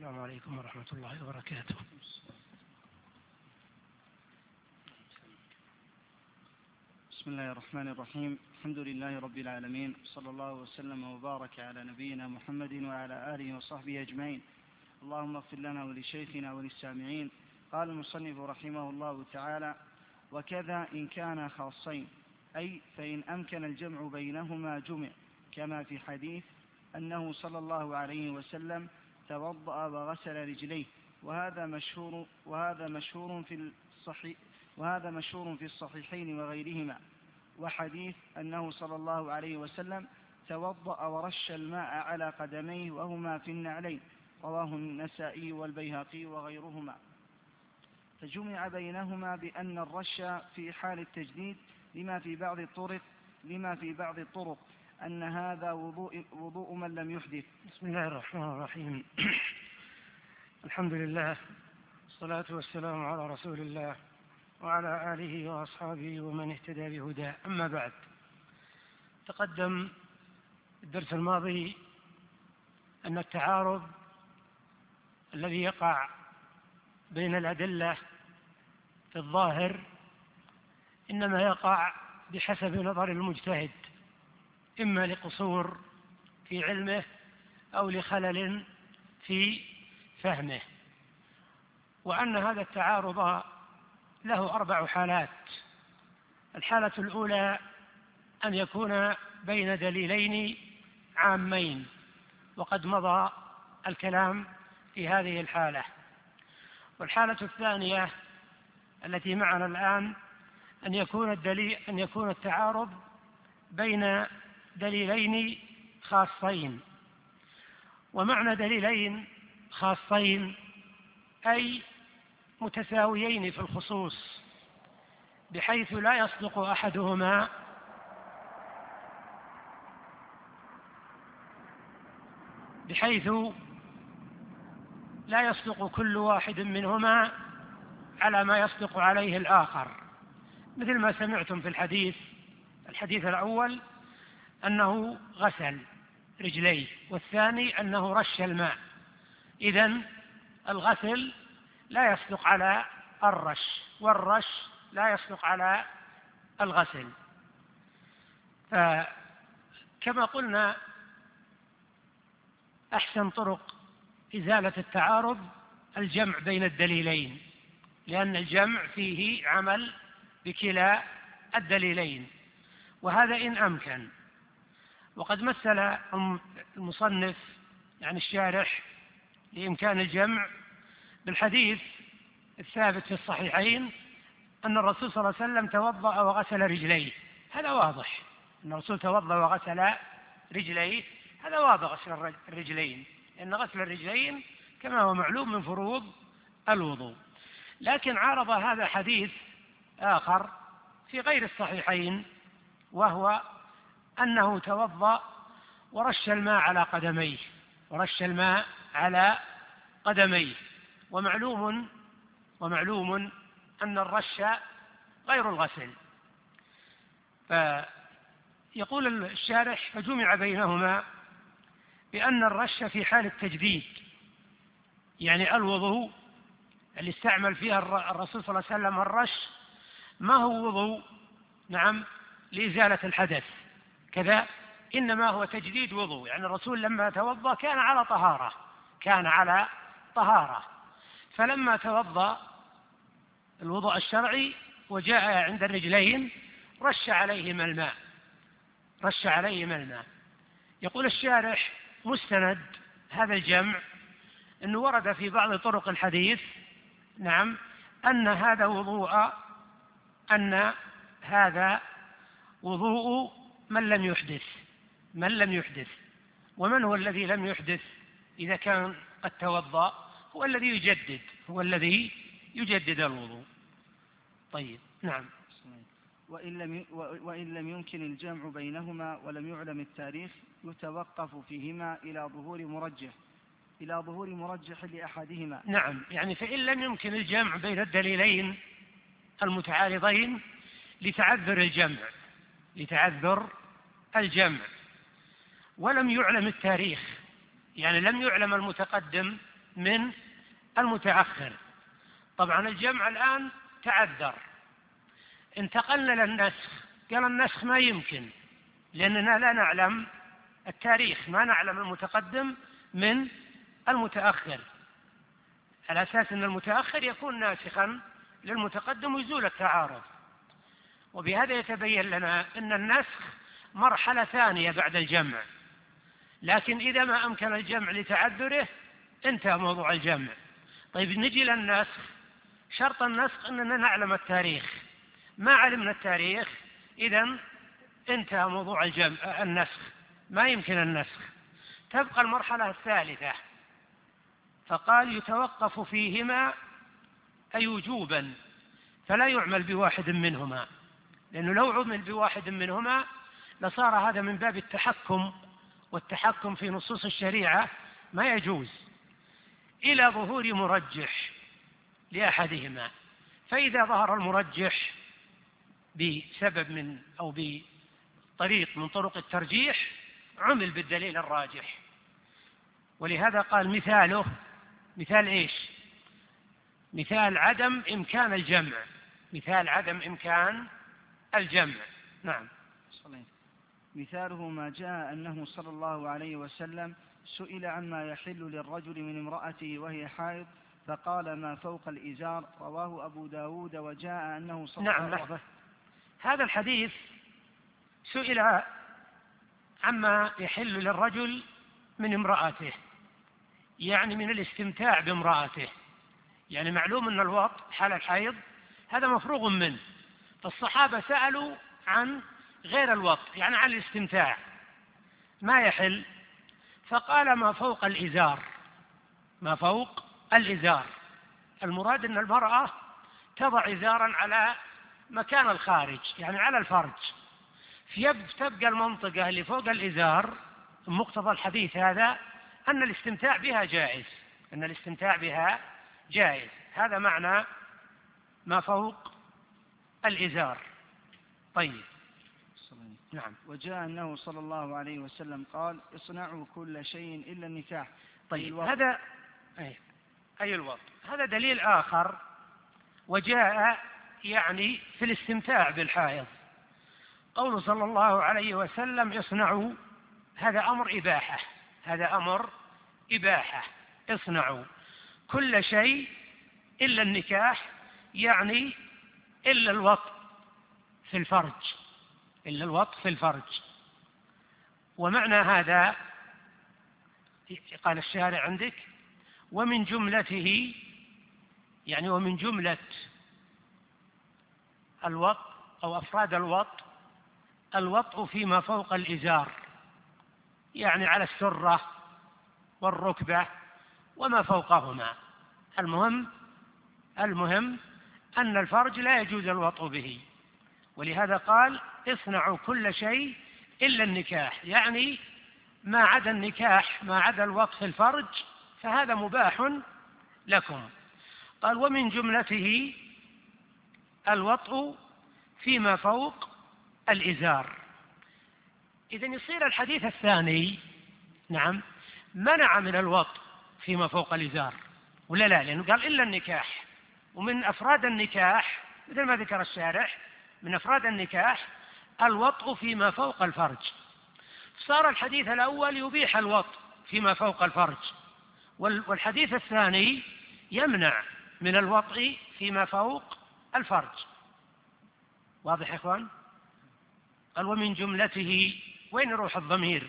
السلام عليكم ورحمة الله وبركاته. بسم الله الرحمن الرحيم. الحمد لله رب العالمين، صلى الله وسلم وبارك على نبينا محمد وعلى آله وصحبه أجمعين. اللهم اغفر لنا ولشيخنا وللسامعين. قال المصنف رحمه الله تعالى: وكذا إن كان خاصين، أي فإن أمكن الجمع بينهما جمع، كما في حديث أنه صلى الله عليه وسلم توضأ وغسل رجليه، وهذا مشهور في الصحيحين وغيرهما. وحديث أنه صلى الله عليه وسلم توضأ ورش الماء على قدميه وهما في النعلين، رواه النسائي والبيهقي وغيرهما. فجمع بينهما بأن الرش في حال التجديد لما في بعض الطرق أن هذا وضوء من لم يحدث. بسم الله الرحمن الرحيم. الحمد لله، والصلاة والسلام على رسول الله وعلى آله وأصحابه ومن اهتدى بهداه. أما بعد، تقدم الدرس الماضي أن التعارض الذي يقع بين الأدلة في الظاهر إنما يقع بحسب نظر المجتهد، إما لقصور في علمه أو لخلل في فهمه، وأن هذا التعارض له 4 حالات. الحالة الأولى أن يكون بين دليلين عامين، وقد مضى الكلام في هذه الحالة. والحالة الثانية التي معنا الآن أن يكون التعارض بين دليلين خاصين. ومعنى دليلين خاصين أي متساويين في الخصوص، بحيث لا يصدق كل واحد منهما على ما يصدق عليه الآخر، مثل ما سمعتم في الحديث الأول أنه غسل رجليه، والثاني أنه رش الماء. إذن الغسل لا يصدق على الرش، والرش لا يصدق على الغسل. فكما قلنا، أحسن طرق إزالة التعارض الجمع بين الدليلين، لأن الجمع فيه عمل بكلا الدليلين، وهذا إن أمكن. وقد مثل المصنف يعني الشارح لإمكان الجمع بالحديث الثابت في الصحيحين أن الرسول صلى الله عليه وسلم توضأ وغسل رجليه. هذا واضح أن الرسول توضأ وغسل رجليه، هذا واضح غسل الرجلين، لأن غسل الرجلين كما هو معلوم من فروض الوضوء. لكن عارض هذا حديث آخر في غير الصحيحين، وهو أنه توضأ ورش الماء على قدميه، ومعلوم أن الرش غير الغسل. فيقول الشارح: فجمع بينهما بأن الرش في حال التجديد، يعني الوضوء اللي استعمل فيها الرسول صلى الله عليه وسلم الرش ما هو وضوء لإزالة الحدث كذا، إنما هو تجديد وضوء. يعني الرسول لما توضأ كان على طهارة، فلما توضأ الوضوء الشرعي وجاء عند الرجلين رش عليهما الماء. يقول الشارح: مستند هذا الجمع أنه ورد في بعض طرق الحديث أن هذا وضوء من لم يحدث. ومن هو الذي لم يحدث إذا كان قد توضأ؟ هو الذي يجدد الوضوء. طيب، نعم. وإن لم يمكن الجمع بينهما ولم يعلم التاريخ، يتوقف فيهما إلى ظهور مرجح لأحدهما. نعم، يعني فإن لم يمكن الجمع بين الدليلين المتعارضين لتعذر الجمع ولم يعلم التاريخ، يعني لم يعلم المتقدم من المتأخر. طبعا الجمع الآن تعذر، انتقلنا للنسخ، قال النسخ ما يمكن لأننا لا نعلم التاريخ، ما نعلم المتقدم من المتأخر، على أساس أن المتأخر يكون ناسخا للمتقدم ويزول التعارض. وبهذا يتبين لنا أن النسخ مرحلة ثانية بعد الجمع، لكن إذا ما أمكن الجمع لتعذره انتهى موضوع الجمع. طيب نجي للنسخ، شرط النسخ أننا نعلم التاريخ، ما علمنا التاريخ إذن انتهى موضوع النسخ، ما يمكن النسخ. تبقى المرحلة الثالثة، فقال يتوقف فيهما أي وجوبا، فلا يعمل بواحد منهما، لأنه لو عمل بواحد منهما لصار هذا من باب التحكم، والتحكم في نصوص الشريعة ما يجوز إلى ظهور مرجح لأحدهما. فإذا ظهر المرجح بسبب من أو بطريق من طرق الترجيح عمل بالدليل الراجح. ولهذا قال مثاله، مثال إيش؟ مثال عدم إمكان الجمع، مثال عدم إمكان الجمع. نعم. مثاله ما جاء أنه صلى الله عليه وسلم سئل عما يحل للرجل من امرأته وهي حائض فقال ما فوق الإزار، رواه أبو داود. وجاء أنه صلى الله عليه وسلم. نعم، هذا الحديث سئل عما يحل للرجل من امرأته، يعني من الاستمتاع بامرأته. يعني معلوم أن الوط حال الحيض هذا مفروغ منه، فالصحابة سألوا عن غير الوط، يعني عن الاستمتاع ما يحل، فقال ما فوق الإزار، ما فوق الإزار. المراد أن المرأة تضع إزارا على مكان الخارج، يعني على الفرج، تبقى المنطقة اللي فوق الإزار. مقتضى الحديث هذا أن الاستمتاع بها جائز، أن الاستمتاع بها جائز. هذا معنى ما فوق الإزار. طيب. نعم. وجاء أنه صلى الله عليه وسلم قال اصنعوا كل شيء إلا النكاح. طيب، هذا أي الوط، هذا دليل آخر. وجاء يعني في الاستمتاع بالحائض، قول صلى الله عليه وسلم اصنعوا، هذا أمر إباحة، هذا أمر إباحة، اصنعوا كل شيء إلا النكاح، يعني إلا الوط في الفرج، إلا الوط في الفرج. ومعنى هذا قال الشارع عندك ومن جملته، يعني ومن جملة الوط أو أفراد الوط الوطء فيما فوق الإزار، يعني على السرة والركبة وما فوقهما. المهم أن الفرج لا يجوز الوطء به، ولهذا قال اصنعوا كل شيء إلا النكاح، يعني ما عدا النكاح، ما عدا الوطء في الفرج فهذا مباح لكم. قال ومن جملته الوطء فيما فوق الإزار. إذن يصير الحديث الثاني نعم منع من الوطء فيما فوق الإزار، ولا لا؟ لأنه قال إلا النكاح، ومن أفراد النكاح مثل ما ذكر الشارح، من أفراد النكاح الوطء فيما فوق الفرج. صار الحديث الأول يبيح الوطء فيما فوق الفرج، والحديث الثاني يمنع من الوطء فيما فوق الفرج. واضح يا إخوان؟ قال ومن جملته، وين يروح الضمير؟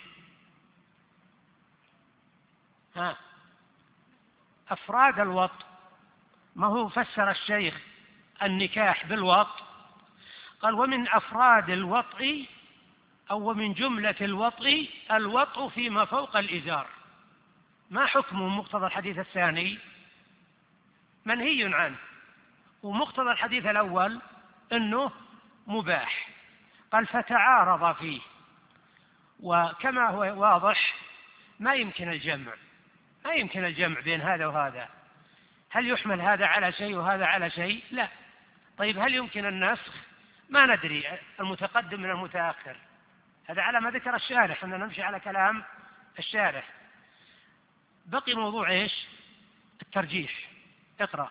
أفراد الوطء، ما هو فسر الشيخ النكاح بالوطء، قال ومن أفراد الوطء أو ومن جملة الوطء الوطء فيما فوق الإزار. ما حكمه مقتضى الحديث الثاني؟ منهي عنه، ومقتضى الحديث الأول أنه مباح. قال فتعارض فيه، وكما هو واضح ما يمكن الجمع بين هذا وهذا. هل يحمل هذا على شيء وهذا على شيء؟ لا. طيب هل يمكن النسخ؟ ما ندري، المتقدم من المتأخر، هذا على ما ذكر الشارح، أننا نمشي على كلام الشارح. بقي موضوع إيش؟ ترجيح. اقرأ.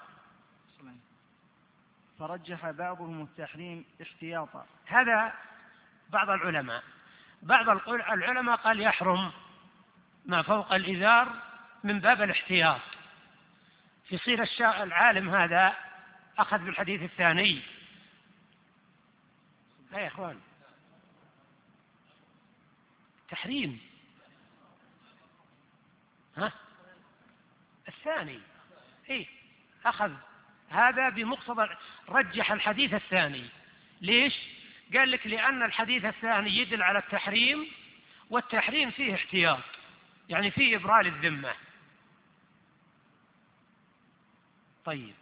فرجح بعضهم التحريم احتياطا. هذا بعض العلماء. بعض العلماء قال يحرم ما فوق الإزار من باب الاحتياط. يصير العالم هذا أخذ بالحديث الثاني. يا إخوان، تحريم الثاني. أخذ هذا بمقتضى، رجح الحديث الثاني. ليش؟ قال لك لأن الحديث الثاني يدل على التحريم، والتحريم فيه احتياط، يعني فيه إبرار الذمة. طيب،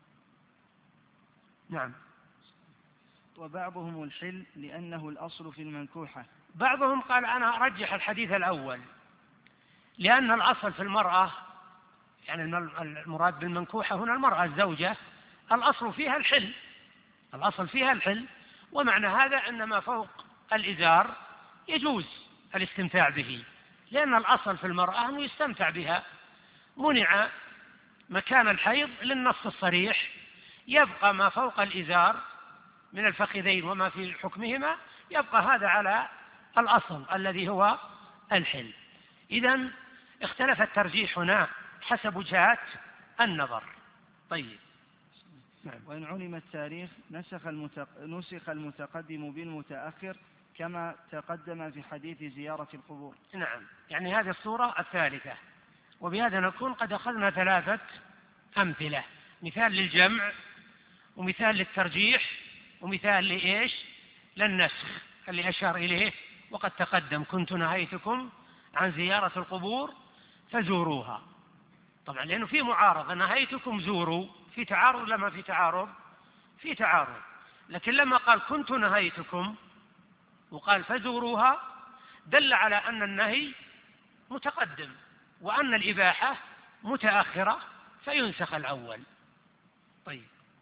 نعم. وبعضهم الحل لأنه الأصل في المنكوحة. بعضهم قال أنا أرجح الحديث الأول، لأن الأصل في المرأة، يعني المراد بالمنكوحة هنا المرأة الزوجة، الأصل فيها الحل، الأصل فيها الحل. ومعنى هذا أن ما فوق الإزار يجوز الاستمتاع به، لأن الأصل في المرأة أنه يستمتع بها. منع مكان الحيض للنص الصريح، يبقى ما فوق الإزار من الفخذين وما في حكمهما، يبقى هذا على الأصل الذي هو الحل. إذن اختلف الترجيح هنا حسب وجهات النظر. طيب، نعم. وإن علم التاريخ نسخ المتقدم بالمتأخر كما تقدم في حديث زيارة القبور. نعم، يعني هذه الصورة الثالثة. وبهذا نكون قد أخذنا 3 أمثلة: مثال للجمع، ومثال للترجيح، ومثال لإيش؟ للنسخ اللي أشار إليه وقد تقدم: كنت نهيتكم عن زيارة القبور فزوروها. طبعا لأنه في معارضة، نهيتكم زوروا، في تعارض لما في تعارض؟ في تعارض. لكن لما قال كنت نهيتكم وقال فزوروها، دل على أن النهي متقدم وأن الإباحة متأخرة، فينسخ الأول. طيب،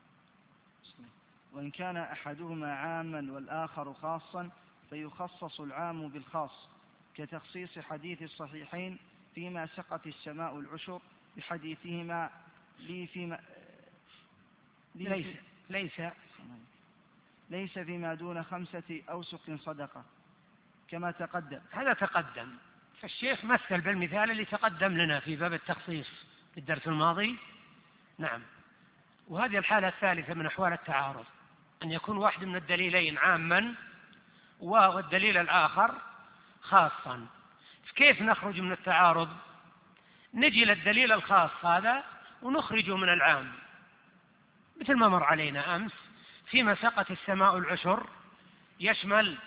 وإن كان أحدهما عاما والآخر خاصا فيخصص العام بالخاص، كتخصيص حديث الصحيحين فيما سقت السماء العشر بحديثهما ليس فيما دون 5 أوسق صدقة كما تقدم. هذا تقدم، فالشيخ مثل بالمثال اللي تقدم لنا في باب التخصيص في الدرس الماضي. نعم. وهذه الحالة الثالثة من أحوال التعارض، أن يكون واحد من الدليلين عاما والدليل الآخر خاصا. كيف نخرج من التعارض؟ نجي للدليل الخاص هذا ونخرجه من العام، مثل ما مر علينا أمس فيما سقت السماء العشر، يشمل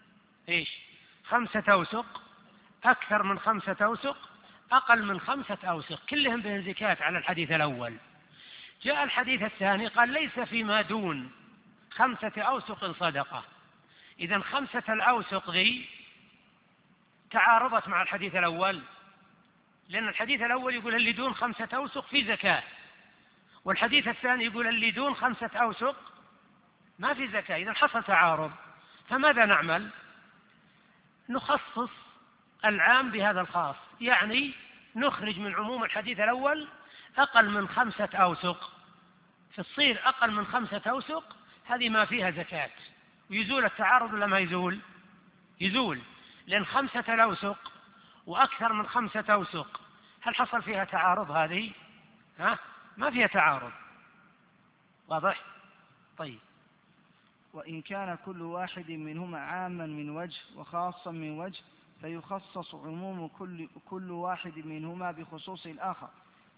5 أوسق، أكثر من 5 أوسق، أقل من 5 أوسق، كلهم بانزكاة على الحديث الأول. جاء الحديث الثاني قال ليس فيما دون 5 أوسق صدقة. إذن 5 الأوسق ذي تعارضت مع الحديث الأول، لأن الحديث الأول يقول اللي دون 5 أوسق في زكاة، والحديث الثاني يقول اللي دون 5 أوسق ما في زكاة. إذن حصل تعارض، فماذا نعمل؟ نخصص العام بهذا الخاص، يعني نخرج من عموم الحديث الأول أقل من 5 أوسق، فتصير أقل من 5 أوسق هذه ما فيها زكاة، ويزول التعارض ولا ما يزول؟ يزول، لأن 5 الأوسق وأكثر من 5 أوسق هل حصل فيها تعارض؟ هذه ما فيها تعارض. واضح؟ طيب. وإن كان كل واحد منهما عاما من وجه وخاصا من وجه فيخصص عموم كل واحد منهما بخصوص الآخر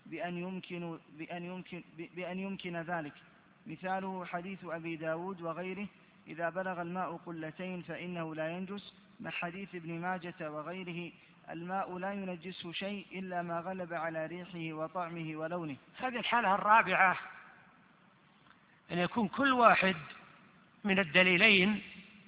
بأن يمكن ذلك. مثاله حديث أبي داود وغيره: إذا بلغ الماء قلتين فإنه لا ينجس، مع حديث ابن ماجة وغيره: الماء لا ينجسه شيء إلا ما غلب على ريحه وطعمه ولونه. هذه الحالة الرابعة، أن يكون كل واحد من الدليلين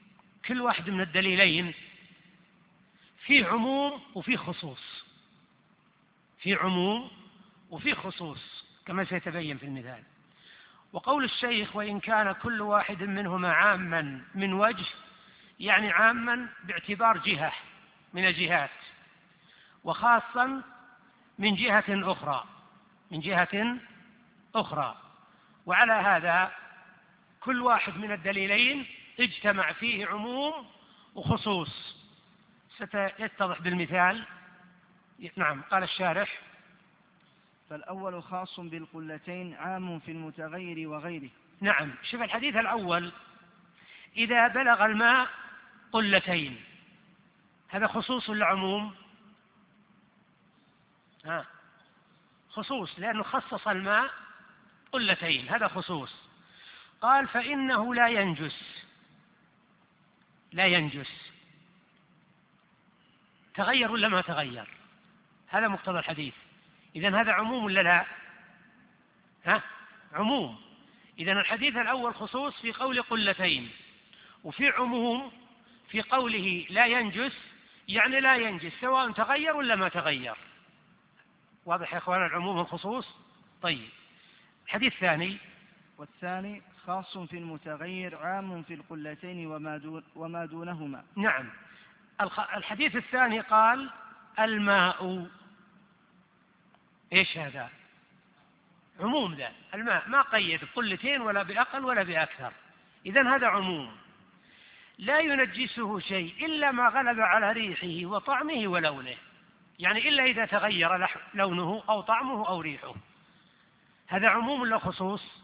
في عموم وفي خصوص، في عموم وفي خصوص كما سيتبين في المثال. وقول الشيخ وإن كان كل واحد منهما عاما من وجه، يعني عاما باعتبار جهة من الجهات، وخاصا من جهة أخرى. من جهة أخرى. وعلى هذا كل واحد من الدليلين اجتمع فيه عموم وخصوص، سيتضح بالمثال. نعم، قال الشارح: فالأول خاص بالقلتين عام في المتغير وغيره. نعم، شوف الحديث الأول: إذا بلغ الماء قلتين، هذا خصوص ولا عموم؟ خصوص، لأنه خصص الماء قلتين، هذا خصوص. قال: فإنه لا ينجس. لا ينجس، تغير ولا ما تغير؟ هذا مقتضى الحديث. إذن هذا عموم ولا لا؟ عموم. إذن الحديث الأول خصوص في قول قلتين، وفي عموم في قوله لا ينجس، يعني لا ينجس سواء تغير ولا ما تغير. واضح يا أخوان العموم والخصوص؟ طيب، الحديث الثاني: والثاني خاص في المتغير عام في القلتين وما دونهما. نعم، الحديث الثاني قال: الماء. إيش هذا؟ عموم، ذا الماء ما قيد بقلتين ولا بأقل ولا بأكثر. إذن هذا عموم، لا ينجسه شيء إلا ما غلب على ريحه وطعمه ولونه، يعني إلا إذا تغير لونه أو طعمه أو ريحه. هذا عموم ولا خصوص؟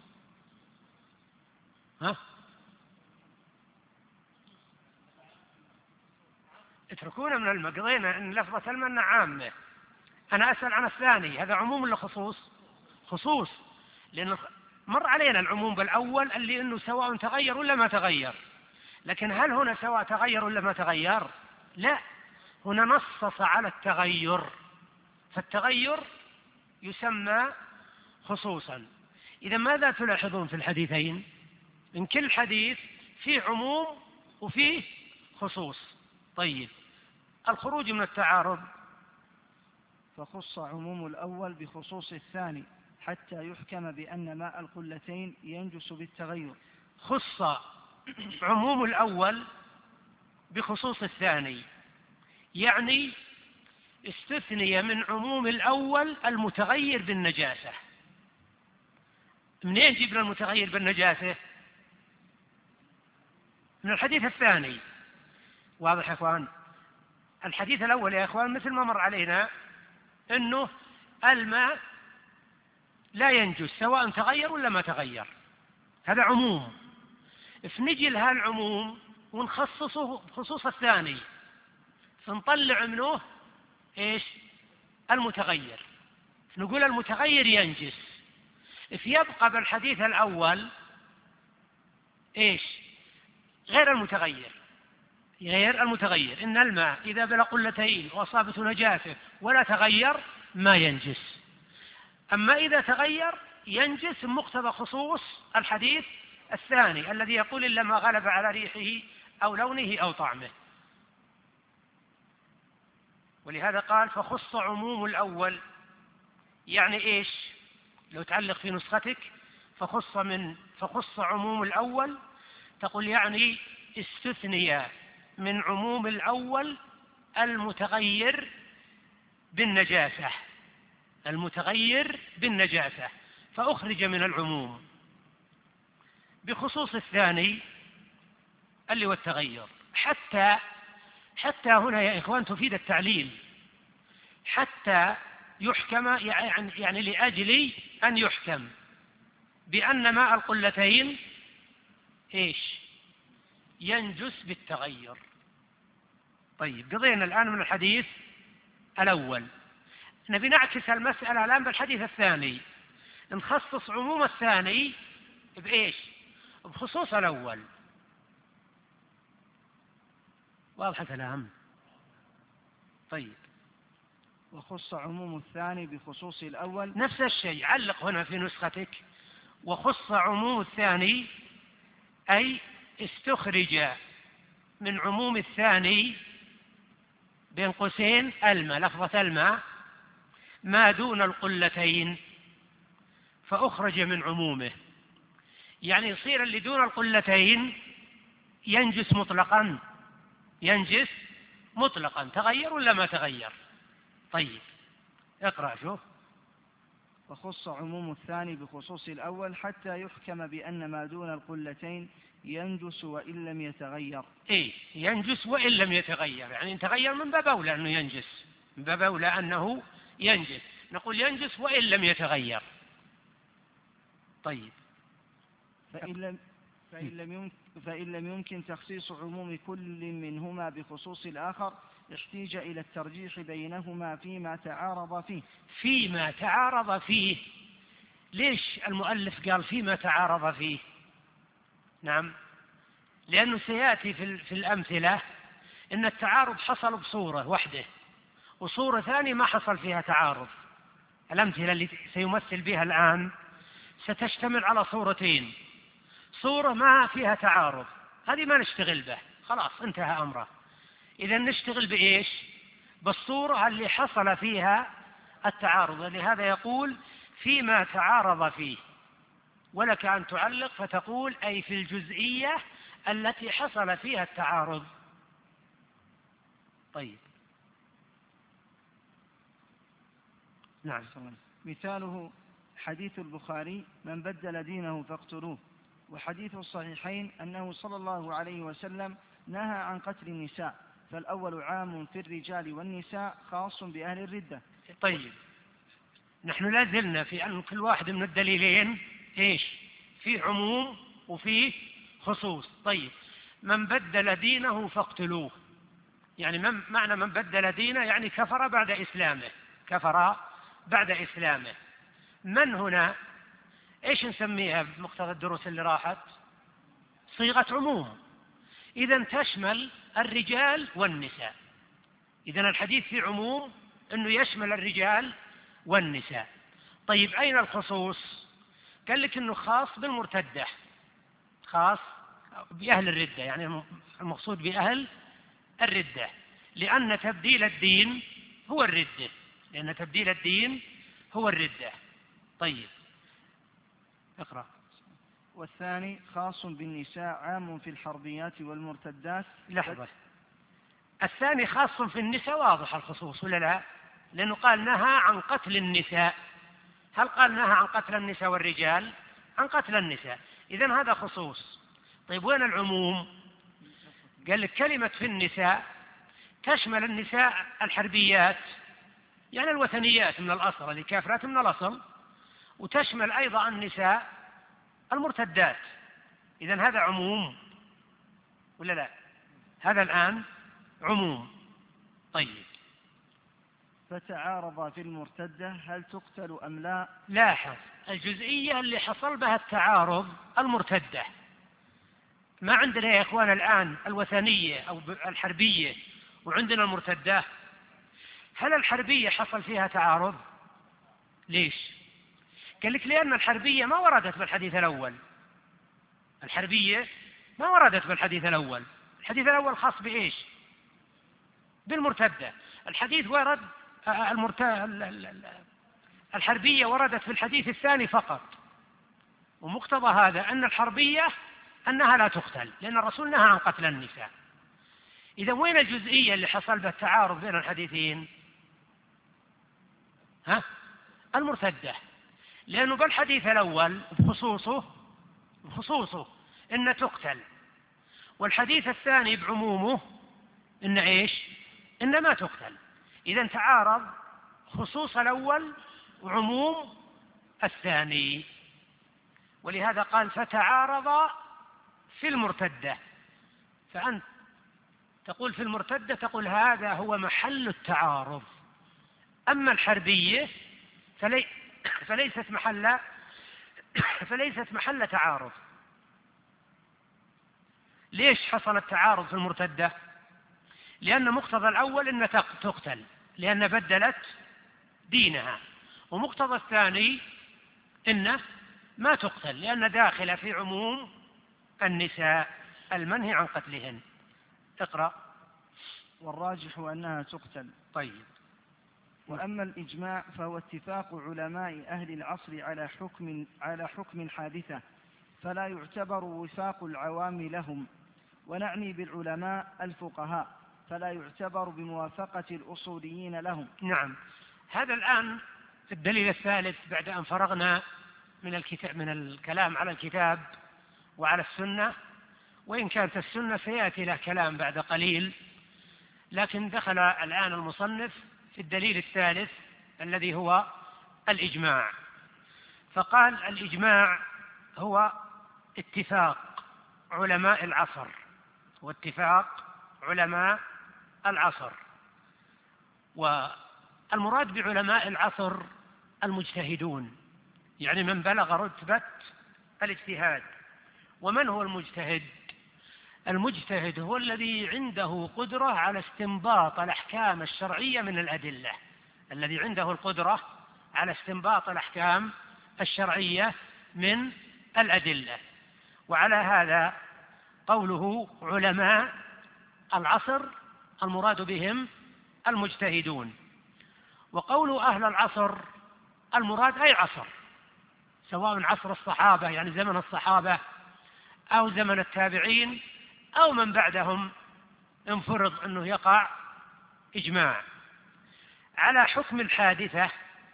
اتركونا من المقضينا إن لفظة المنع عامة. أنا أسأل عن الثاني، هذا عموم ولا خصوص؟ خصوص، لأن مر علينا العموم بالأول اللي إنه سواء تغير ولا ما تغير. لكن هل هنا سواء تغير ولا ما تغير؟ لا، هنا نصص على التغير، فالتغير يسمى خصوصا. إذا ماذا تلاحظون في الحديثين؟ إن كل حديث فيه عموم وفيه خصوص. طيب، الخروج من التعارض: فخص عموم الأول بخصوص الثاني حتى يحكم بأن ماء القلتين ينجس بالتغير. خص عموم الأول بخصوص الثاني، يعني استثني من عموم الأول المتغير بالنجاسة. منين جبنا المتغير بالنجاسة؟ من الحديث الثاني. واضح يا أخوان؟ الحديث الأول يا أخوان مثل ما مر علينا أنه الماء لا ينجس سواء تغير ولا ما تغير، هذا عموم. فنجي لها العموم ونخصصه بخصوص الثاني، فنطلع منه إيش؟ المتغير، نقول المتغير ينجس. فيبقى بالحديث الأول إيش؟ غير المتغير. غير المتغير، إن الماء إذا بلغ قلتين وأصابته نجاسة ولا تغير ما ينجس. أما إذا تغير ينجس مقتضى خصوص الحديث الثاني الذي يقول إلا ما غلب على ريحه أو لونه أو طعمه. ولهذا قال: فخص عموم الأول. يعني إيش؟ لو تعلق في نسختك: فخص عموم الأول، تقول يعني استثني من عموم الأول المتغير بالنجاسة، المتغير بالنجاسة، فأخرج من العموم بخصوص الثاني اللي هو التغير. حتى هنا يا إخوان تفيد التعليل، حتى يحكم، يعني لأجل أن يحكم بأن ماء القلتين إيش؟ ينجس بالتغير. طيب، قضينا الآن من الحديث الأول، نبي نعكس المسألة الآن بالحديث الثاني، نخصص عموم الثاني بإيش؟ بخصوص الأول. واضح كلام؟ طيب، وخص عموم الثاني بخصوص الأول. نفس الشيء، علق هنا في نسختك: وخص عموم الثاني، أي استخرج من عموم الثاني بين قوسين الماء، لفظة الماء، ما دون القلتين، فأخرج من عمومه. يعني يصير اللي دون القلتين ينجس مطلقا، ينجس مطلقا، تغير ولا ما تغير؟ طيب، اقرأ شوف. وخص عموم الثاني بخصوص الأول حتى يحكم بأن ما دون القلتين ينجس وإن لم يتغير. ينجس وإن لم يتغير، يعني إن تغير من باب أولى أنه ينجس، من باب أولى أنه ينجس، نقول ينجس وإن لم يتغير. طيب، فإن لم يمكن تخصيص عموم كل منهما بخصوص الآخر احتيج إلى الترجيح بينهما فيما تعارض فيه. فيما تعارض فيه، ليش المؤلف قال فيما تعارض فيه؟ نعم، لأنه سيأتي في الأمثلة إن التعارض حصل بصورة واحدة وصورة ثانية ما حصل فيها تعارض. الأمثلة اللي سيمثل بها الآن ستشتمل على صورتين، صورة ما فيها تعارض، هذه ما نشتغل به، خلاص انتهى أمره. إذا نشتغل بإيش؟ بالصورة اللي حصل فيها التعارض، لهذا يقول فيما تعارض فيه، ولك أن تعلق فتقول أي في الجزئية التي حصل فيها التعارض. طيب، نعم. مثاله حديث البخاري من بدل دينه فاقتلوه، وحديث الصحيحين أنه صلى الله عليه وسلم نهى عن قتل النساء، فالأول عام في الرجال والنساء خاص بأهل الردة. طيب، نحن لازلنا في أن كل واحد من الدليلين في عموم وفي خصوص. طيب، من بدل دينه فاقتلوه، يعني معنى من بدل دينه يعني كفر بعد إسلامه، كفر بعد إسلامه. من هنا إيش نسميها بمقتضى الدروس اللي راحت؟ صيغة عموم، إذن تشمل الرجال والنساء. إذن الحديث في عموم أنه يشمل الرجال والنساء. طيب، أين الخصوص؟ قال لك أنه خاص بالمرتدة، خاص بأهل الردة، يعني المقصود بأهل الردة، لأن تبديل الدين هو الردة، لأن تبديل الدين هو الردة. طيب، اقرأ. والثاني خاص بالنساء عام في الحربيات والمرتدات. لحظة، الثاني خاص في النساء، واضح الخصوص ولا لا؟ لأنه قال نهى عن قتل النساء، هل قال نهى عن قتل النساء والرجال؟ عن قتل النساء، إذن هذا خصوص. طيب، وين العموم؟ قال لك كلمة في النساء تشمل النساء الحربيات، يعني الوثنيات من الأصل، الكافرات من الأصل، وتشمل أيضا النساء المرتدات. إذن هذا عموم ولا لا؟ هذا الآن عموم. طيب، فتعارض في المرتدة هل تقتل أم لا؟ لاحظ الجزئية اللي حصل بها التعارض المرتدة. ما عندنا يا إخوان الآن الوثنية أو الحربية وعندنا المرتدة. هل الحربية حصل فيها تعارض؟ ليش؟ قال لك لأن الحربية ما وردت بالحديث الأول، الحربية ما وردت بالحديث الأول، الحديث الأول خاص بإيش؟ بالمرتدة. الحديث ورد الحربية وردت في الحديث الثاني فقط، ومقتضى هذا أن الحربية أنها لا تقتل، لأن الرسول نهى عن قتل النساء. إذا وين الجزئية اللي حصل بها التعارض بين الحديثين؟ المرتدة، لأنه بالحديث الأول بخصوصه إن تقتل، والحديث الثاني بعمومه إن إيش؟ إن ما تقتل. إذن تعارض خصوص الأول وعموم الثاني، ولهذا قال فتعارض في المرتدة. فأنت تقول في المرتدة تقول هذا هو محل التعارض، أما الحربية فليست محل تعارض. ليش حصل التعارض في المرتدة؟ لأن مقتضى الأول أن تقتل لأن بدلت دينها، ومقتضى الثاني أن ما تقتل لأن داخلة في عموم النساء المنهي عن قتلهن. اقرأ. والراجح أنها تقتل. طيب، وأما الإجماع فهو اتفاق علماء أهل العصر على حكم حادثة، فلا يعتبر وفاق العوام لهم، ونعني بالعلماء الفقهاء، فلا يعتبر بموافقة الأصوليين لهم. نعم، هذا الآن الدليل الثالث بعد أن فرغنا من الكلام على الكتاب وعلى السنة، وإن كانت السنة سيأتي له كلام بعد قليل، لكن دخل الآن المصنف في الدليل الثالث الذي هو الإجماع. فقال الإجماع هو اتفاق علماء العصر، واتفاق علماء العصر. والمراد بعلماء العصر المجتهدون، يعني من بلغ رتبة الاجتهاد. ومن هو المجتهد؟ المجتهد هو الذي عنده قدرة على استنباط الأحكام الشرعية من الأدلة، الذي عنده القدرة على استنباط الأحكام الشرعية من الأدلة. وعلى هذا قوله علماء العصر المراد بهم المجتهدون. وقول أهل العصر المراد أي عصر، سواء عصر الصحابة يعني زمن الصحابة أو زمن التابعين أو من بعدهم، انفرض أنه يقع إجماع على حكم الحادثة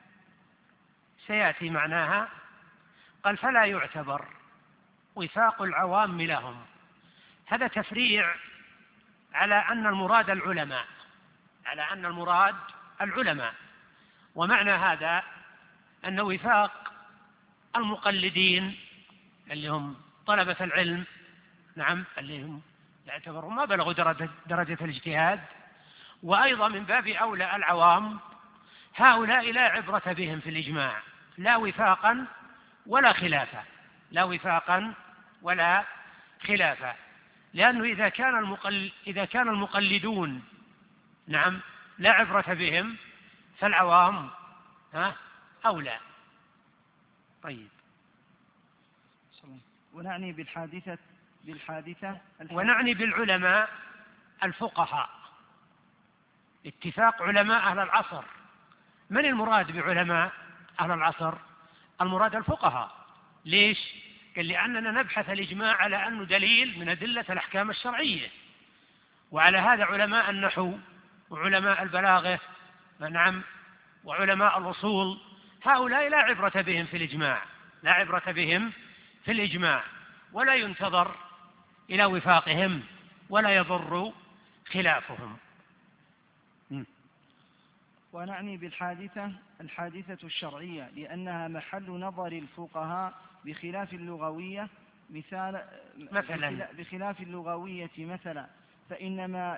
سيأتي معناها. قال فلا يعتبر وفاق العوام لهم. هذا تفريع على أن المراد العلماء، على أن المراد العلماء. ومعنى هذا أن وفاق المقلدين اللي هم طلبة العلم، نعم، اللي هم يعتبرون ما بلغوا درجة الاجتهاد، وأيضا من باب أولى العوام، هؤلاء لا عبرة بهم في الإجماع، لا وفاقا ولا خلافا، لا وفاقا ولا خلافا. لأنه إذا كان المقلدون نعم لا عبرة بهم، فالعوام أولى. طيب، ونعني ونعني بالعلماء الفقهاء، اتفاق علماء أهل العصر. من المراد بعلماء أهل العصر؟ المراد الفقهاء. ليش؟ قال لأننا نبحث الإجماع على أنه دليل من أدلة الأحكام الشرعية، وعلى هذا علماء النحو وعلماء البلاغة، نعم، وعلماء الأصول، هؤلاء لا عبرة بهم في الإجماع، لا عبرة بهم في الإجماع، ولا ينتظر إلى وفاقهم ولا يضر خلافهم. ونعني الحادثة الشرعية، لأنها محل نظر الفقهاء بخلاف اللغوية بخلاف اللغوية مثلا، فإنما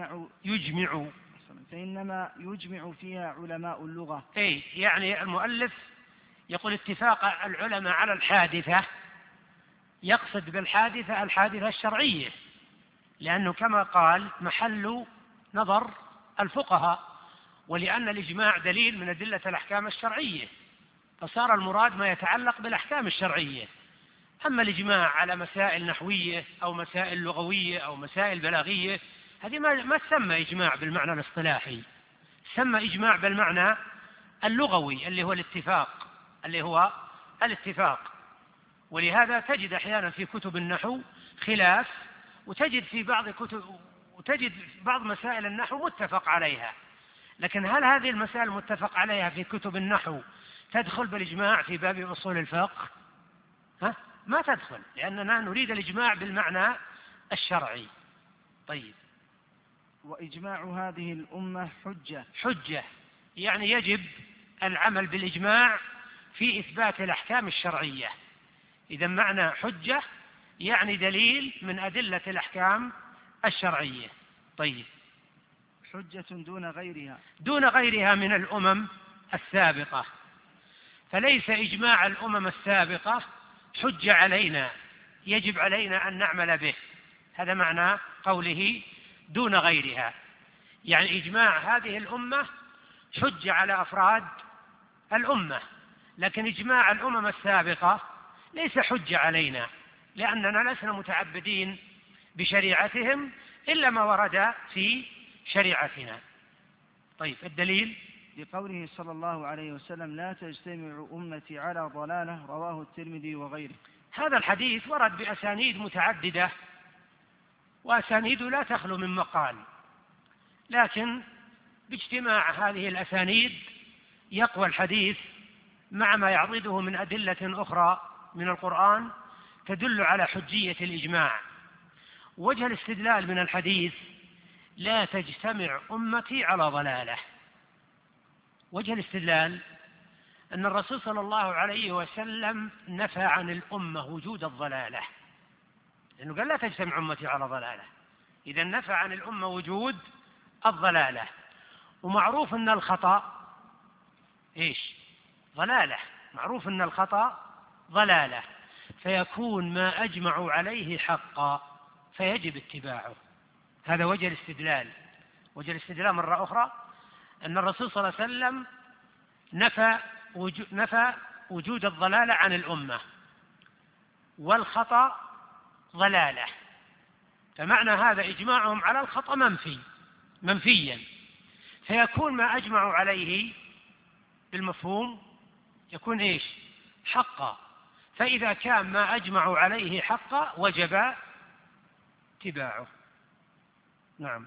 يجمع فيها علماء اللغة. يعني المؤلف يقول اتفاق العلماء على الحادثة، يقصد بالحادثة الحادثة الشرعية، لأنه كما قال محل نظر الفقهاء، ولأن الإجماع دليل من أدلة الأحكام الشرعية، فصار المراد ما يتعلق بالأحكام الشرعية. أما الإجماع على مسائل نحوية أو مسائل لغوية أو مسائل بلاغية، هذه ما تسمى إجماع بالمعنى الاصطلاحي، تسمى إجماع بالمعنى اللغوي اللي هو الاتفاق. ولهذا تجد أحيانا في كتب النحو خلاف، وتجد في بعض مسائل النحو متفق عليها. لكن هل هذه المسائل المتفق عليها في كتب النحو تدخل بالإجماع في باب أصول الفقه؟ ما تدخل، لأننا نريد الإجماع بالمعنى الشرعي. طيب، وإجماع هذه الأمة حجة، يعني يجب العمل بالإجماع في إثبات الأحكام الشرعية. إذا معنى حجة يعني دليل من أدلة الأحكام الشرعية. طيب، حجة دون غيرها من الأمم السابقة، فليس إجماع الأمم السابقة حجة علينا، يجب علينا أن نعمل به. هذا معنى قوله دون غيرها، يعني إجماع هذه الأمة حجة على أفراد الأمة، لكن إجماع الأمم السابقة ليس حجة علينا، لأننا لسنا متعبدين بشريعتهم إلا ما ورد في شريعتنا. طيب، الدليل لقوله صلى الله عليه وسلم: لا تجتمع أمتي على ضلالة، رواه الترمذي وغيره. هذا الحديث ورد بأسانيد متعددة، وأسانيد لا تخلو من مقال، لكن باجتماع هذه الأسانيد يقوى الحديث مع ما يعضده من أدلة أخرى من القرآن تدل على حجية الإجماع. وجه الاستدلال من الحديث: لا تجتمع أمتي على ضلالة. وجه الاستدلال أن الرسول صلى الله عليه وسلم نفى عن الأمة وجود الضلالة، لأنه قال لا تجتمع أمتي على ضلالة، إذا نفى عن الأمة وجود الضلالة. ومعروف أن الخطأ ضلالة، معروف أن الخطأ ضلالة، فيكون ما أجمعوا عليه حقا فيجب اتباعه. هذا وجه الاستدلال. وجه الاستدلال مرة أخرى أن الرسول صلى الله عليه وسلم نفى وجود الضلالة عن الأمة، والخطأ ضلالة، فمعنى هذا إجماعهم على الخطأ منفيا، فيكون ما أجمعوا عليه بالمفهوم يكون حقا. فإذا كان ما أجمعوا عليه حقا وجب اتباعه. نعم.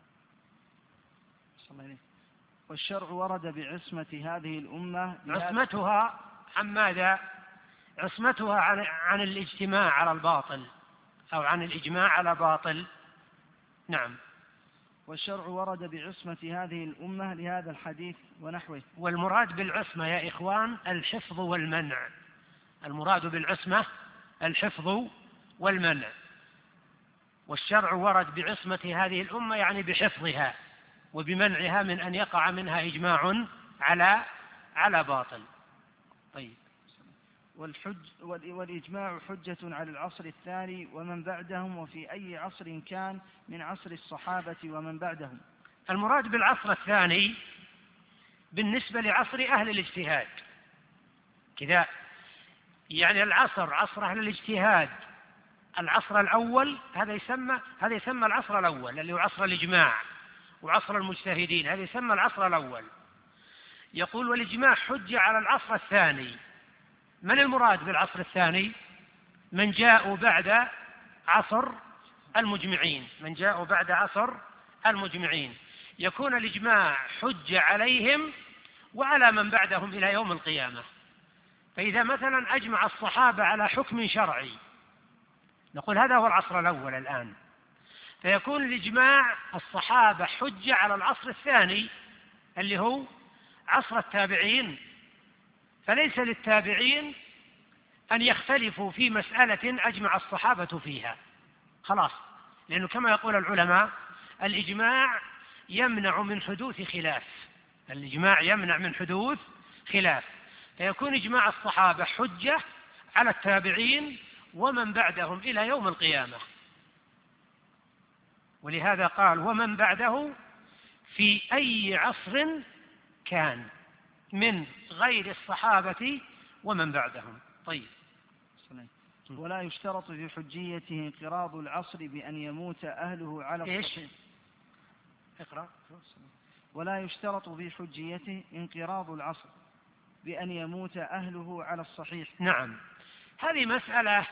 والشرع ورد بعصمة هذه الأمة. عصمتها عن ماذا؟ عصمتها عن الاجتماع على الباطل أو عن الإجماع على باطل. نعم. والشرع ورد بعصمة هذه الأمة لهذا الحديث ونحوه. والمراد بالعصمة يا إخوان الحفظ والمنع. المراد بالعصمة الحفظ والمنع. والشرع ورد بعصمة هذه الأمة يعني بحفظها وبمنعها من أن يقع منها إجماع على باطل. طيب. والإجماع حجة على العصر الثاني ومن بعدهم، وفي أي عصر كان من عصر الصحابة ومن بعدهم. المراد بالعصر الثاني بالنسبة لعصر أهل الاجتهاد كذا، يعني عصر أهل الاجتهاد، العصر الأول هذا يسمى العصر الأول اللي هو عصر الإجماع، وعصر المجتهدين هذا يسمى العصر الأول. يقول والإجماع حجة على العصر الثاني. من المراد بالعصر الثاني؟ من جاءوا بعد عصر المجمعين، من جاءوا بعد عصر المجمعين، يكون الإجماع حجة عليهم وعلى من بعدهم إلى يوم القيامة. فإذا مثلا أجمع الصحابة على حكم شرعي نقول هذا هو العصر الأول الآن، فيكون الإجماع الصحابة حجة على العصر الثاني اللي هو عصر التابعين. فليس للتابعين أن يختلفوا في مسألة أجمع الصحابة فيها، خلاص، لأنه كما يقول العلماء الإجماع يمنع من حدوث خلاف، الإجماع يمنع من حدوث خلاف، فيكون إجماع الصحابة حجة على التابعين ومن بعدهم إلى يوم القيامة. ولهذا قال ومن بعده في أي عصر كان من غير الصحابة ومن بعدهم. طيب. ولا يشترط في حجيته انقراض العصر بأن يموت أهله على الصحيح. اقرأ. ولا يشترط في حجيته انقراض العصر بأن يموت أهله على الصحيح. نعم، هذه مسألة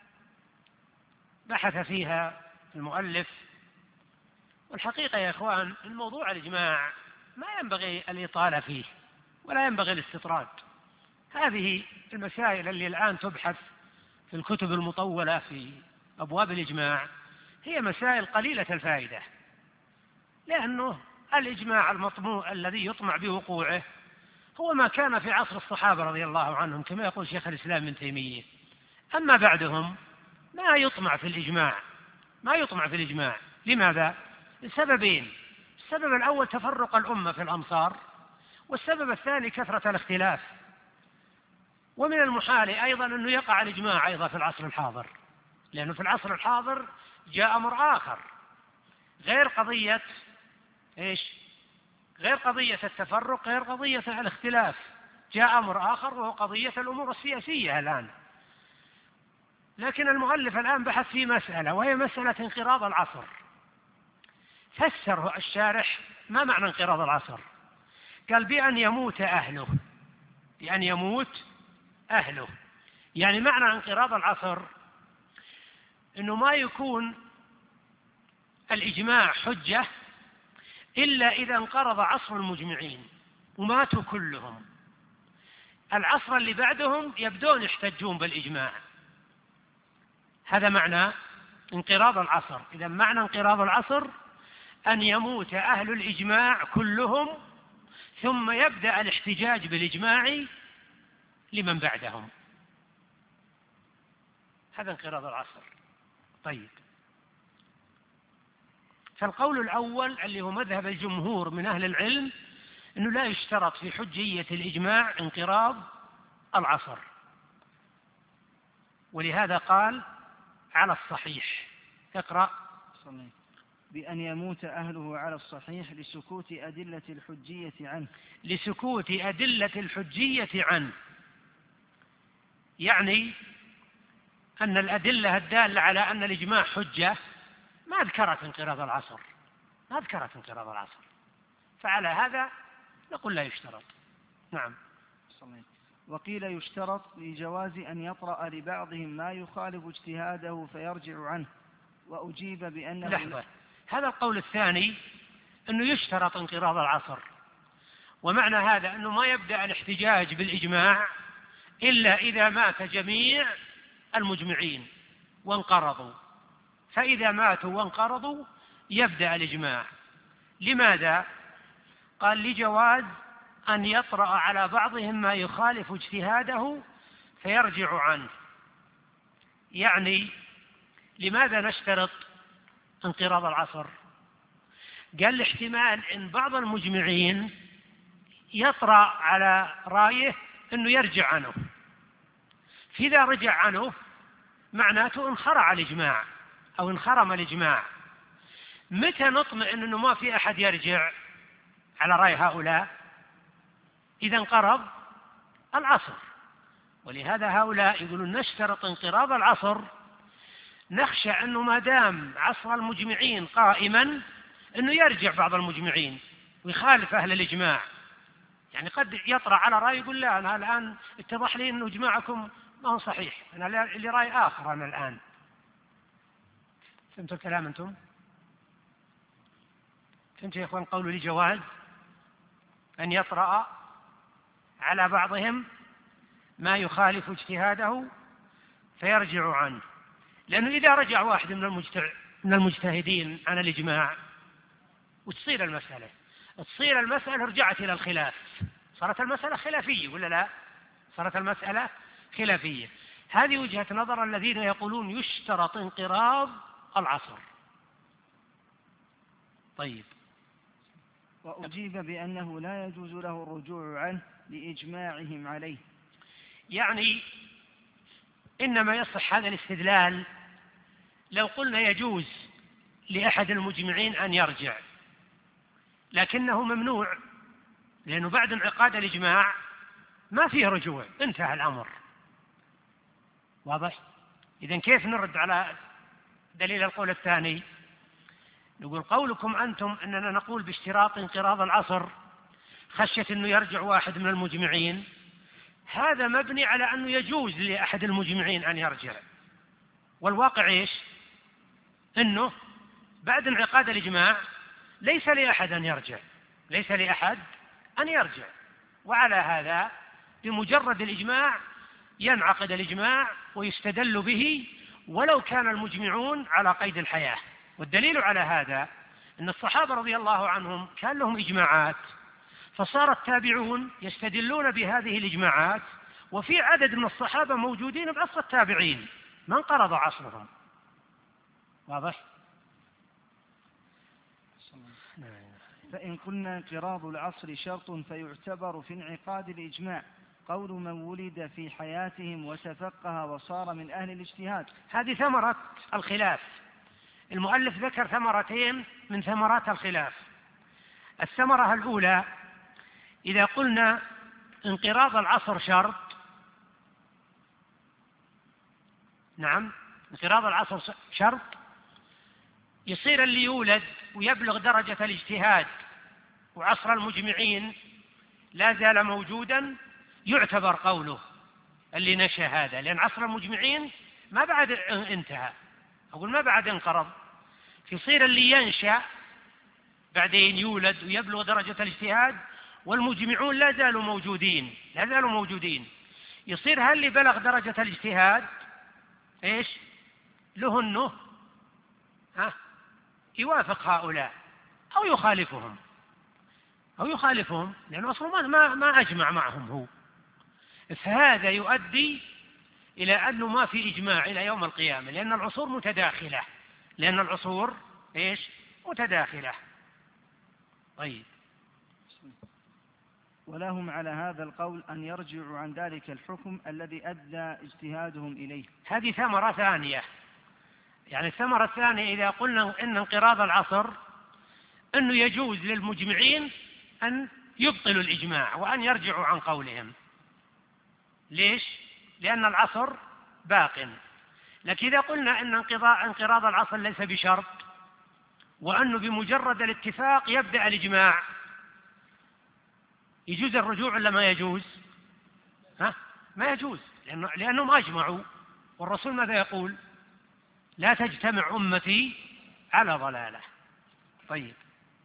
بحث فيها المؤلف، والحقيقة يا إخوان الموضوع الإجماع ما ينبغي الإطالة فيه ولا ينبغي الاستطراد. هذه المسائل اللي الآن تبحث في الكتب المطولة في أبواب الإجماع هي مسائل قليلة الفائدة، لأنه الإجماع المطموع الذي يطمع بوقوعه هو ما كان في عصر الصحابة رضي الله عنهم كما يقول شيخ الإسلام ابن تيمية. أما بعدهم ما يطمع في الإجماع. لماذا؟ لسببين: السبب الأول تفرق الأمة في الأمصار، والسبب الثاني كثرة الاختلاف. ومن المحال أيضا أنه يقع الإجماع أيضا في العصر الحاضر، لأنه في العصر الحاضر جاء أمر آخر غير قضية غير قضية التفرق، غير قضية الاختلاف، جاء أمر آخر وهو قضية الأمور السياسية الآن. لكن المؤلف الآن بحث في مسألة وهي مسألة انقراض العصر. فسره الشارح ما معنى انقراض العصر؟ قال بأن يموت أهله، يعني معنى انقراض العصر أنه ما يكون الإجماع حجة إلا إذا انقرض عصر المجمعين. وماتوا كلهم. العصر اللي بعدهم يبدون يحتجون بالإجماع. هذا معنى انقراض العصر. إذا معنى انقراض العصر أن يموت أهل الإجماع كلهم ثم يبدأ الاحتجاج بالإجماع لمن بعدهم. هذا انقراض العصر. طيب، فالقول الأول اللي هو مذهب الجمهور من أهل العلم أنه لا يشترط في حجية الإجماع انقراض العصر، ولهذا قال على الصحيح. اقرأ. بأن يموت أهله على الصحيح لسكوت أدلة الحجية عنه. لسكوت أدلة الحجية عنه، يعني أن الأدلة الدالة على أن الإجماع حجة ما ذكرت انقراض العصر، ما ذكرت انقراض العصر، فعلى هذا نقول لا يشترط. نعم. وقيل يشترط لجواز أن يطرأ لبعضهم ما يخالف اجتهاده فيرجع عنه، وأجيب بأنه لحظة، هذا القول الثاني أنه يشترط انقراض العصر، ومعنى هذا أنه ما يبدأ الاحتجاج بالإجماع إلا إذا مات جميع المجمعين وانقرضوا، فإذا ماتوا وانقرضوا يبدأ الإجماع. لماذا؟ قال لجواز أن يطرأ على بعضهم ما يخالف اجتهاده فيرجع عنه. يعني لماذا نشترط انقراض العصر؟ قال الاحتمال أن بعض المجمعين يطرأ على رأيه أنه يرجع عنه، فإذا رجع عنه معناته انخرع الإجماع أو انخرم الإجماع. متى نطمئن أنه ما في أحد يرجع على رأي هؤلاء؟ إذا انقرض العصر. ولهذا هؤلاء يقولون نشترط انقراض العصر، نخشى أنه ما دام عصر المجمعين قائما أنه يرجع بعض المجمعين ويخالف أهل الإجماع. يعني قد يطرأ على رأي يقول لا، أنا الآن اتضح لي أنه إجماعكم ما هو صحيح، أنا اللي رأي آخر أنا الآن. فهمتوا الكلام أنتم؟ فهمتوا يا إخوان؟ قولوا لي جواز أن يطرأ على بعضهم ما يخالف اجتهاده فيرجع عنه، لأنه إذا رجع واحد من المجتهدين عن الإجماع وتصير المسألة رجعت إلى الخلاف، صارت المسألة خلافية ولا لا؟ صارت المسألة خلافية. هذه وجهة نظر الذين يقولون يشترط انقراض العصر. طيب، وأجيب بأنه لا يجوز له الرجوع عنه لإجماعهم عليه. يعني إنما يصح هذا الاستدلال لو قلنا يجوز لأحد المجمعين أن يرجع، لكنه ممنوع، لأنه بعد انعقاد الإجماع ما فيه رجوع، انتهى الأمر. واضح؟ إذن كيف نرد على دليل القول الثاني؟ نقول قولكم أنتم أننا نقول باشتراط انقراض العصر خشية أنه يرجع واحد من المجمعين، هذا مبني على أنه يجوز لأحد المجمعين أن يرجع، والواقع إيش؟ أنه بعد انعقاد الإجماع ليس لأحد أن يرجع، ليس لأحد أن يرجع. وعلى هذا بمجرد الإجماع ينعقد الإجماع ويستدل به ولو كان المجمعون على قيد الحياة. والدليل على هذا أن الصحابة رضي الله عنهم كان لهم إجماعات، فصار التابعون يستدلون بهذه الإجماعات، وفي عدد من الصحابة موجودين بعصر التابعين ما انقرض عصرهم. واضح؟ فإن قلنا انقراض العصر شرط فيعتبر في انعقاد الإجماع قول من ولد في حياتهم وتفقه وصار من أهل الاجتهاد. هذه ثمرة الخلاف. المؤلف ذكر ثمرتين من ثمرات الخلاف. الثمرة الأولى، إذا قلنا انقراض العصر شرط، نعم انقراض العصر شرط، يصير اللي يولد ويبلغ درجة الاجتهاد وعصر المجمعين لا زال موجودا يعتبر قوله اللي نشأ هذا، لأن عصر المجمعين ما بعد انتهى، أقول ما بعد انقرض. فيصير اللي ينشأ بعدين يولد ويبلغ درجة الاجتهاد والمجمعون لا زالوا موجودين. يصير هل اللي بلغ درجة الاجتهاد إيش له أنه يوافق هؤلاء أو يخالفهم لأنه أصلا ما أجمع معهم هو. فهذا يؤدي إلى أنه ما في إجماع إلى يوم القيامة، لأن العصور متداخلة. طيب. ولهم على هذا القول أن يرجعوا عن ذلك الحكم الذي أدى اجتهادهم إليه. هذه ثمرة ثانية. يعني الثمرة الثانية إذا قلنا إن انقراض العصر أنه يجوز للمجمعين أن يبطلوا الإجماع وأن يرجعوا عن قولهم. ليش؟ لأن العصر باق. لكن إذا قلنا إن انقراض العصر ليس بشرط وأنه بمجرد الاتفاق يبدأ الإجماع، يجوز الرجوع ولا ما يجوز؟ ما يجوز، لأنهم أجمعوا، والرسول ماذا يقول؟ لا تجتمع أمتي على ضلالة. طيب.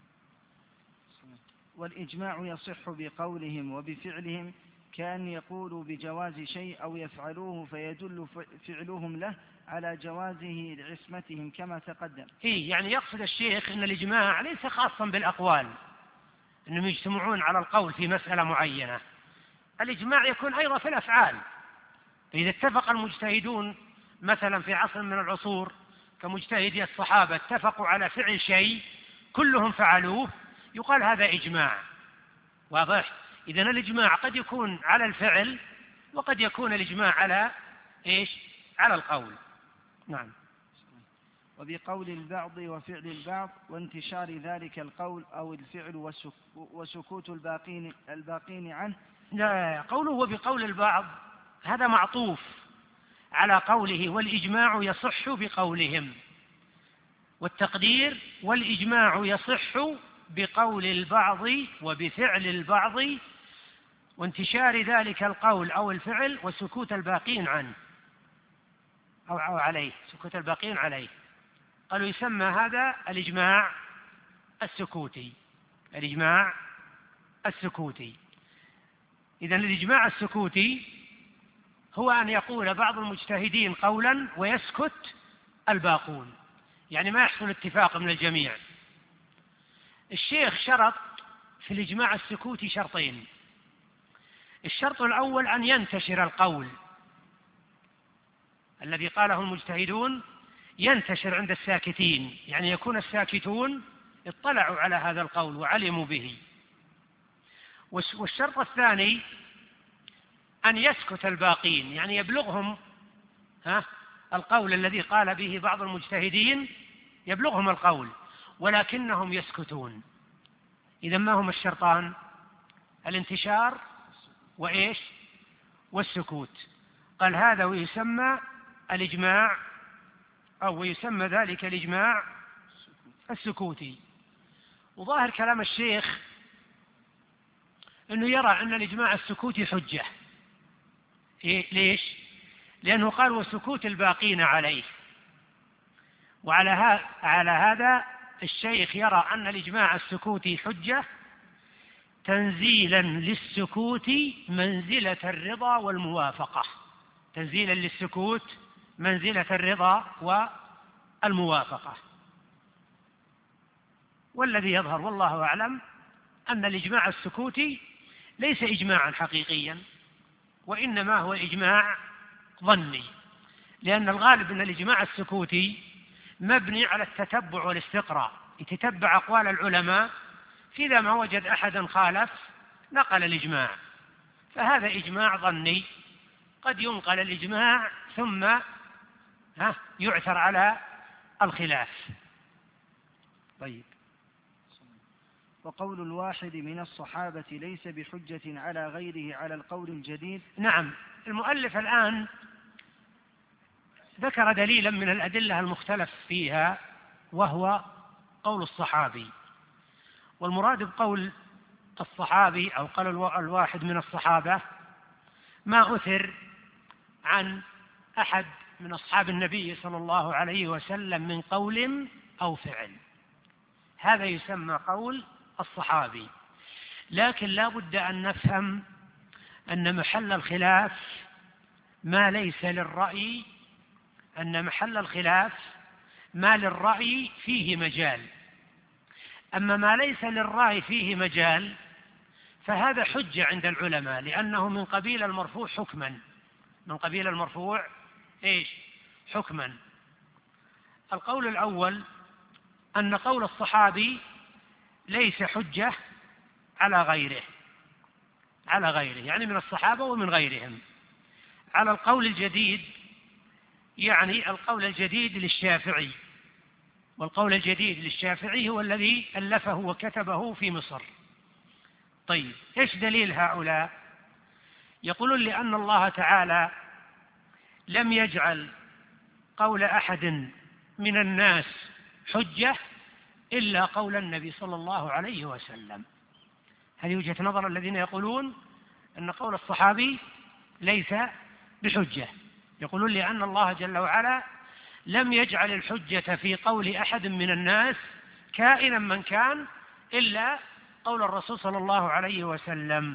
والإجماع يصح بقولهم وبفعلهم، كأن يقولوا بجواز شيء أو يفعلوه فيدل فعلهم له على جوازه لعصمتهم كما تقدم. يعني يقصد الشيخ أن الإجماع ليس خاصا بالأقوال، أنهم يجتمعون على القول في مسألة معينة. الإجماع يكون أيضا في الأفعال. فإذا اتفق المجتهدون مثلا في عصر من العصور كمجتهدي الصحابة اتفقوا على فعل شيء كلهم فعلوه، يقال هذا إجماع. واضح؟ إذن الإجماع قد يكون على الفعل وقد يكون الإجماع على على القول. نعم. وبقول البعض وفعل البعض وانتشار ذلك القول أو الفعل وسكوت الباقين عنه. لا، قوله وبقول البعض هذا معطوف على قوله والإجماع يصح بقولهم، والتقدير والإجماع يصح بقول البعض وبفعل البعض وانتشار ذلك القول أو الفعل وسكوت الباقين عنه أو عليه، سكوت الباقين عليه. قالوا يسمى هذا الإجماع السكوتي. إذن الإجماع السكوتي هو أن يقول بعض المجتهدين قولا ويسكت الباقون، يعني ما يحصل اتفاق من الجميع. الشيخ شرط في الإجماع السكوتي شرطين. الشرط الأول أن ينتشر القول الذي قاله المجتهدون، ينتشر عند الساكتين، يعني يكون الساكتون اطلعوا على هذا القول وعلموا به. والشرط الثاني أن يسكت الباقين، يعني يبلغهم القول الذي قال به بعض المجتهدين، يبلغهم القول ولكنهم يسكتون. إذا ما هما الشرطان؟ الانتشار والسكوت. قال هذا ويسمى الإجماع أو ويسمى ذلك الإجماع السكوتي. وظاهر كلام الشيخ أنه يرى أن الإجماع السكوتي حجة. ليش؟ لأنه قال وسكوت الباقين عليه. على هذا الشيخ يرى أن الإجماع السكوتي حجة تنزيلا للسكوت منزلة الرضا والموافقة. تنزيلا للسكوت منزلة الرضا والموافقة. والذي يظهر والله أعلم أن الإجماع السكوتي ليس إجماعا حقيقيا، وإنما هو إجماع ظني، لأن الغالب أن الإجماع السكوتي مبني على التتبع والاستقراء، يتتبع أقوال العلماء، فإذا ما وجد أحدا خالف نقل الإجماع، فهذا إجماع ظني. قد ينقل الإجماع ثم يعثر على الخلاف. طيب. وقول الواحد من الصحابة ليس بحجة على غيره على القول الجديد. نعم. المؤلف الآن ذكر دليلا من الأدلة المختلف فيها، وهو قول الصحابي. والمراد بقول الصحابي أو قول الواحد من الصحابة ما أثر عن أحد من أصحاب النبي صلى الله عليه وسلم من قول أو فعل، هذا يسمى قول الصحابي. لكن لا بد أن نفهم أن محل الخلاف ما ليس للرأي، أن محل الخلاف ما للرأي فيه مجال. أما ما ليس للرأي فيه مجال فهذا حجة عند العلماء، لأنه من قبيل المرفوع حكما، من قبيل المرفوع حكما. القول الأول أن قول الصحابي ليس حجة على غيره، يعني من الصحابة ومن غيرهم. على القول الجديد، يعني القول الجديد للشافعي، والقول الجديد للشافعي هو الذي ألفه وكتبه في مصر. طيب، إيش دليل هؤلاء؟ يقولون لأن الله تعالى لم يجعل قول أحد من الناس حجة إلا قول النبي صلى الله عليه وسلم. هذه وجهة نظر الذين يقولون أن قول الصحابي ليس بحجة. يقولون لأن الله جل وعلا لم يجعل الحجة في قول أحد من الناس كائنا من كان إلا قول الرسول صلى الله عليه وسلم.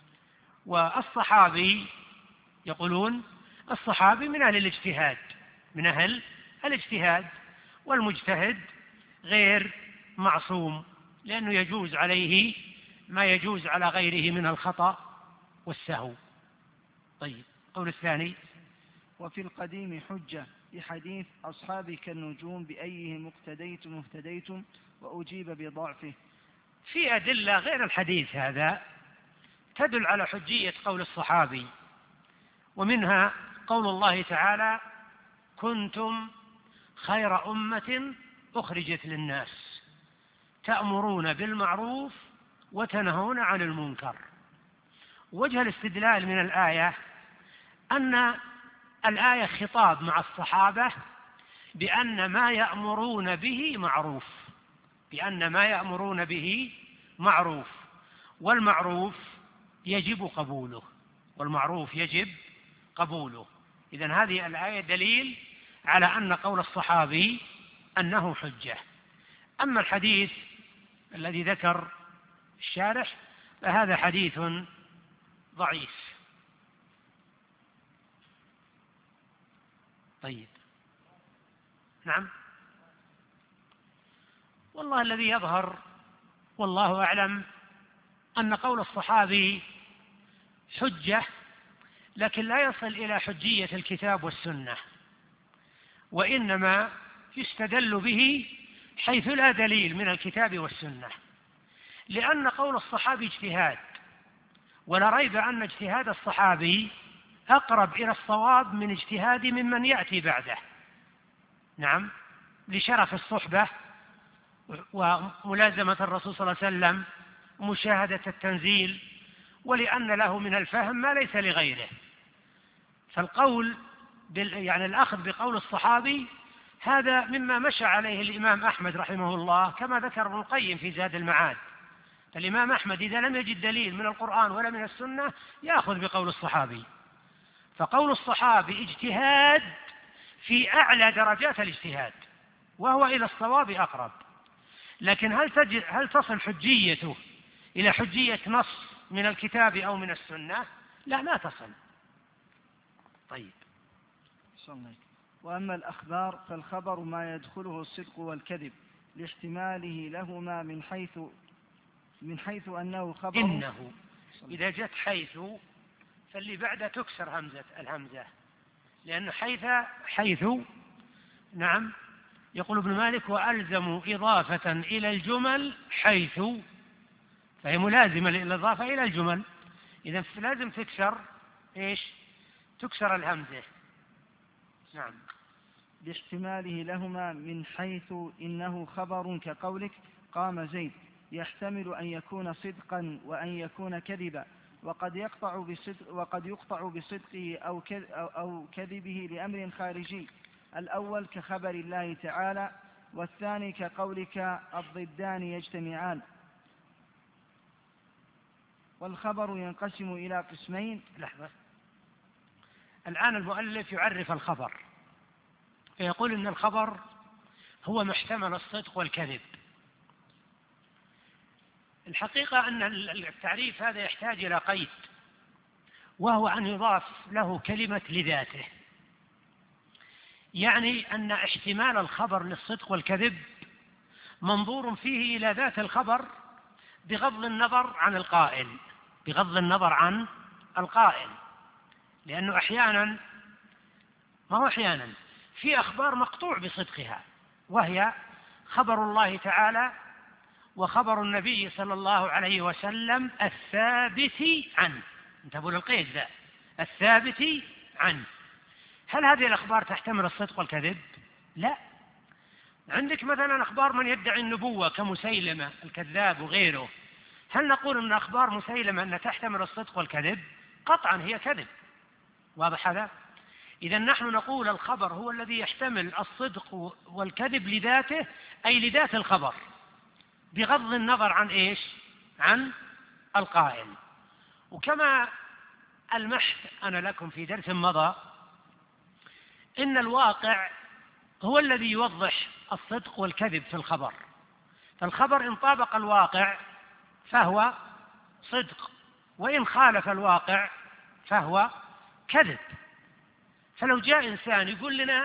والصحابي يقولون الصحابي من أهل الاجتهاد، من أهل الاجتهاد، والمجتهد غير معصوم، لأنه يجوز عليه ما يجوز على غيره من الخطأ والسهو. طيب، القول الثاني: وفي القديم حجة بحديث أصحابي كالنجوم بأيهم اقتديتم اهتديتم، وأجيب بضعفه. في أدلة غير الحديث هذا تدل على حجية قول الصحابي، ومنها قول الله تعالى: كنتم خير أمة أخرجت للناس تأمرون بالمعروف وتنهون عن المنكر. وجه الاستدلال من الآية أن الآية خطاب مع الصحابة بأن ما يأمرون به معروف، بأن ما يأمرون به معروف، والمعروف يجب قبوله، والمعروف يجب قبوله. إذن هذه الآية دليل على أن قول الصحابي أنه حجة. أما الحديث الذي ذكر الشارح فهذا حديث ضعيف. طيب، نعم، والله الذي يظهر والله أعلم أن قول الصحابي حجة، لكن لا يصل إلى حجية الكتاب والسنة، وإنما يستدل به حيث لا دليل من الكتاب والسنة، لأن قول الصحابي اجتهاد، ولا ريب أن اجتهاد الصحابي أقرب إلى الصواب من اجتهاد ممن يأتي بعده. نعم، لشرف الصحبة وملازمة الرسول صلى الله عليه وسلم ومشاهدة التنزيل، ولأن له من الفهم ما ليس لغيره. فالقول يعني الأخذ بقول الصحابي هذا مما مشى عليه الإمام أحمد رحمه الله، كما ذكر ابن القيم في زاد المعاد. الإمام أحمد إذا لم يجد دليل من القرآن ولا من السنة يأخذ بقول الصحابي. فقول الصحابي اجتهاد في أعلى درجات الاجتهاد، وهو إلى الصواب أقرب، لكن هل تصل حجيته إلى حجية نص من الكتاب أو من السنة؟ لا، ما تصل. طيب، وأما الأخبار فالخبر ما يدخله الصدق والكذب لاحتماله لهما من حيث أنه خبر. إنه إذا جت حيث فاللي بعده تكسر الهمزة، لأن حيث نعم. يقول ابن مالك: وألزموا إضافة إلى الجمل حيث، فهي ملازمة للإضافة إلى الجمل، إذن لازم تكسر تكسر الهمزة. نعم، لاحتماله لهما من حيث إنه خبر كقولك قام زيد، يحتمل أن يكون صدقا وأن يكون كذبا، وقد يقطع بصدقه أو كذبه لأمر خارجي، الأول كخبر الله تعالى، والثاني كقولك الضدان يجتمعان. والخبر ينقسم إلى قسمين. لحظة، الآن المؤلف يعرف الخبر، فيقول إن الخبر هو محتمل الصدق والكذب. الحقيقة أن التعريف هذا يحتاج إلى قيد، وهو أن يضاف له كلمة لذاته، يعني أن احتمال الخبر للصدق والكذب منظور فيه إلى ذات الخبر بغض النظر عن القائل، بغض النظر عن القائل، لأنه أحيانا، ما هو أحيانا، في أخبار مقطوع بصدقها، وهي خبر الله تعالى وخبر النبي صلى الله عليه وسلم الثابت عنه، انتبهوا للقيد ذا، الثابت عنه. هل هذه الأخبار تحتمل الصدق والكذب؟ لا. عندك مثلا أخبار من يدعي النبوة كمسيلمة الكذاب وغيره، هل نقول أن أخبار مسيلمة أن تحتمل الصدق والكذب؟ قطعا هي كذب، واضح هذا؟ إذا نحن نقول الخبر هو الذي يحتمل الصدق والكذب لذاته، أي لذات الخبر، بغض النظر عن إيش؟ عن القائل. وكما ألمحت أنا لكم في درس مضى، إن الواقع هو الذي يوضح الصدق والكذب في الخبر، فالخبر إن طابق الواقع فهو صدق، وإن خالف الواقع فهو كذب. فلو جاء إنسان يقول لنا،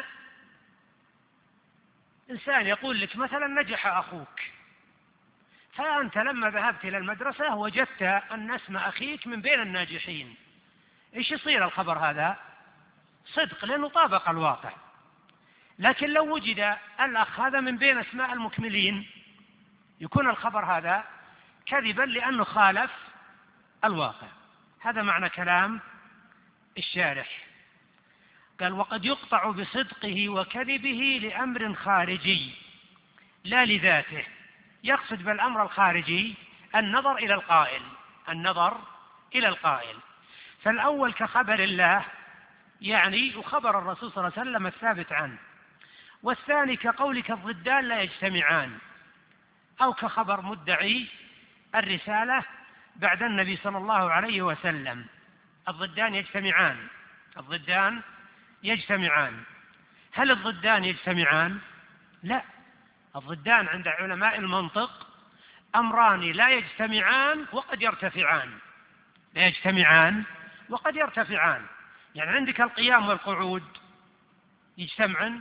إنسان يقول لك مثلا نجح أخوك، فأنت لما ذهبت إلى المدرسة وجدت أن اسم أخيك من بين الناجحين، إيش يصير الخبر هذا؟ صدق، لأنه طابق الواقع. لكن لو وجد الأخ هذا من بين أسماء المكملين، يكون الخبر هذا كذبا لأنه خالف الواقع. هذا معنى كلام الشارح. قال: وقد يقطع بصدقه وكذبه لأمر خارجي لا لذاته، يقصد بالأمر الخارجي النظر إلى القائل، النظر إلى القائل. فالأول كخبر الله، يعني وخبر الرسول صلى الله عليه وسلم الثابت عنه، والثاني كقولك الضدان لا يجتمعان، أو كخبر مدعي الرسالة بعد النبي صلى الله عليه وسلم، الضدان يجتمعان، الضدان يجتمعان. هل الضدان يجتمعان؟ لا، الضدان عند علماء المنطق أمران لا يجتمعان وقد يرتفعان، لا يجتمعان وقد يرتفعان. يعني عندك القيام والقعود يجتمعان؟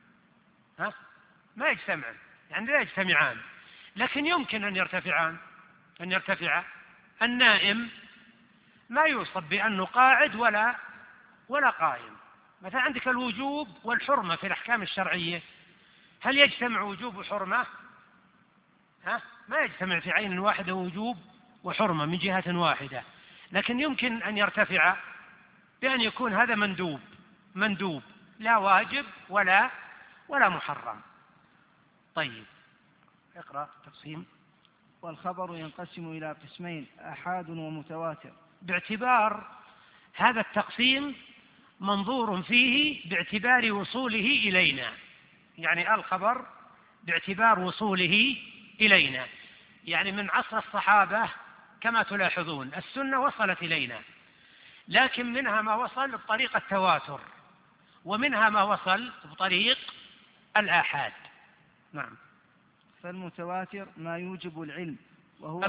ما يجتمعان، يعني لا يجتمعان، لكن يمكن أن يرتفعان، أن يرتفعا. النائم ما يوصف بأنه قاعد ولا قائم. مثلا عندك الوجوب والحرمة في الأحكام الشرعية، هل يجتمع وجوب وحرمة؟ ما يجتمع في عين واحدة وجوب وحرمة من جهة واحدة، لكن يمكن أن يرتفع بأن يكون هذا مندوب لا واجب ولا محرم. طيب، اقرأ تقسيم. والخبر ينقسم إلى قسمين: آحاد ومتواتر. باعتبار هذا التقسيم منظور فيه باعتبار وصوله إلينا، يعني الخبر باعتبار وصوله إلينا، يعني من عصر الصحابة كما تلاحظون السنة وصلت إلينا، لكن منها ما وصل بطريق التواتر، ومنها ما وصل بطريق الآحاد. نعم. فالمتواتر ما يوجب العلم، وهو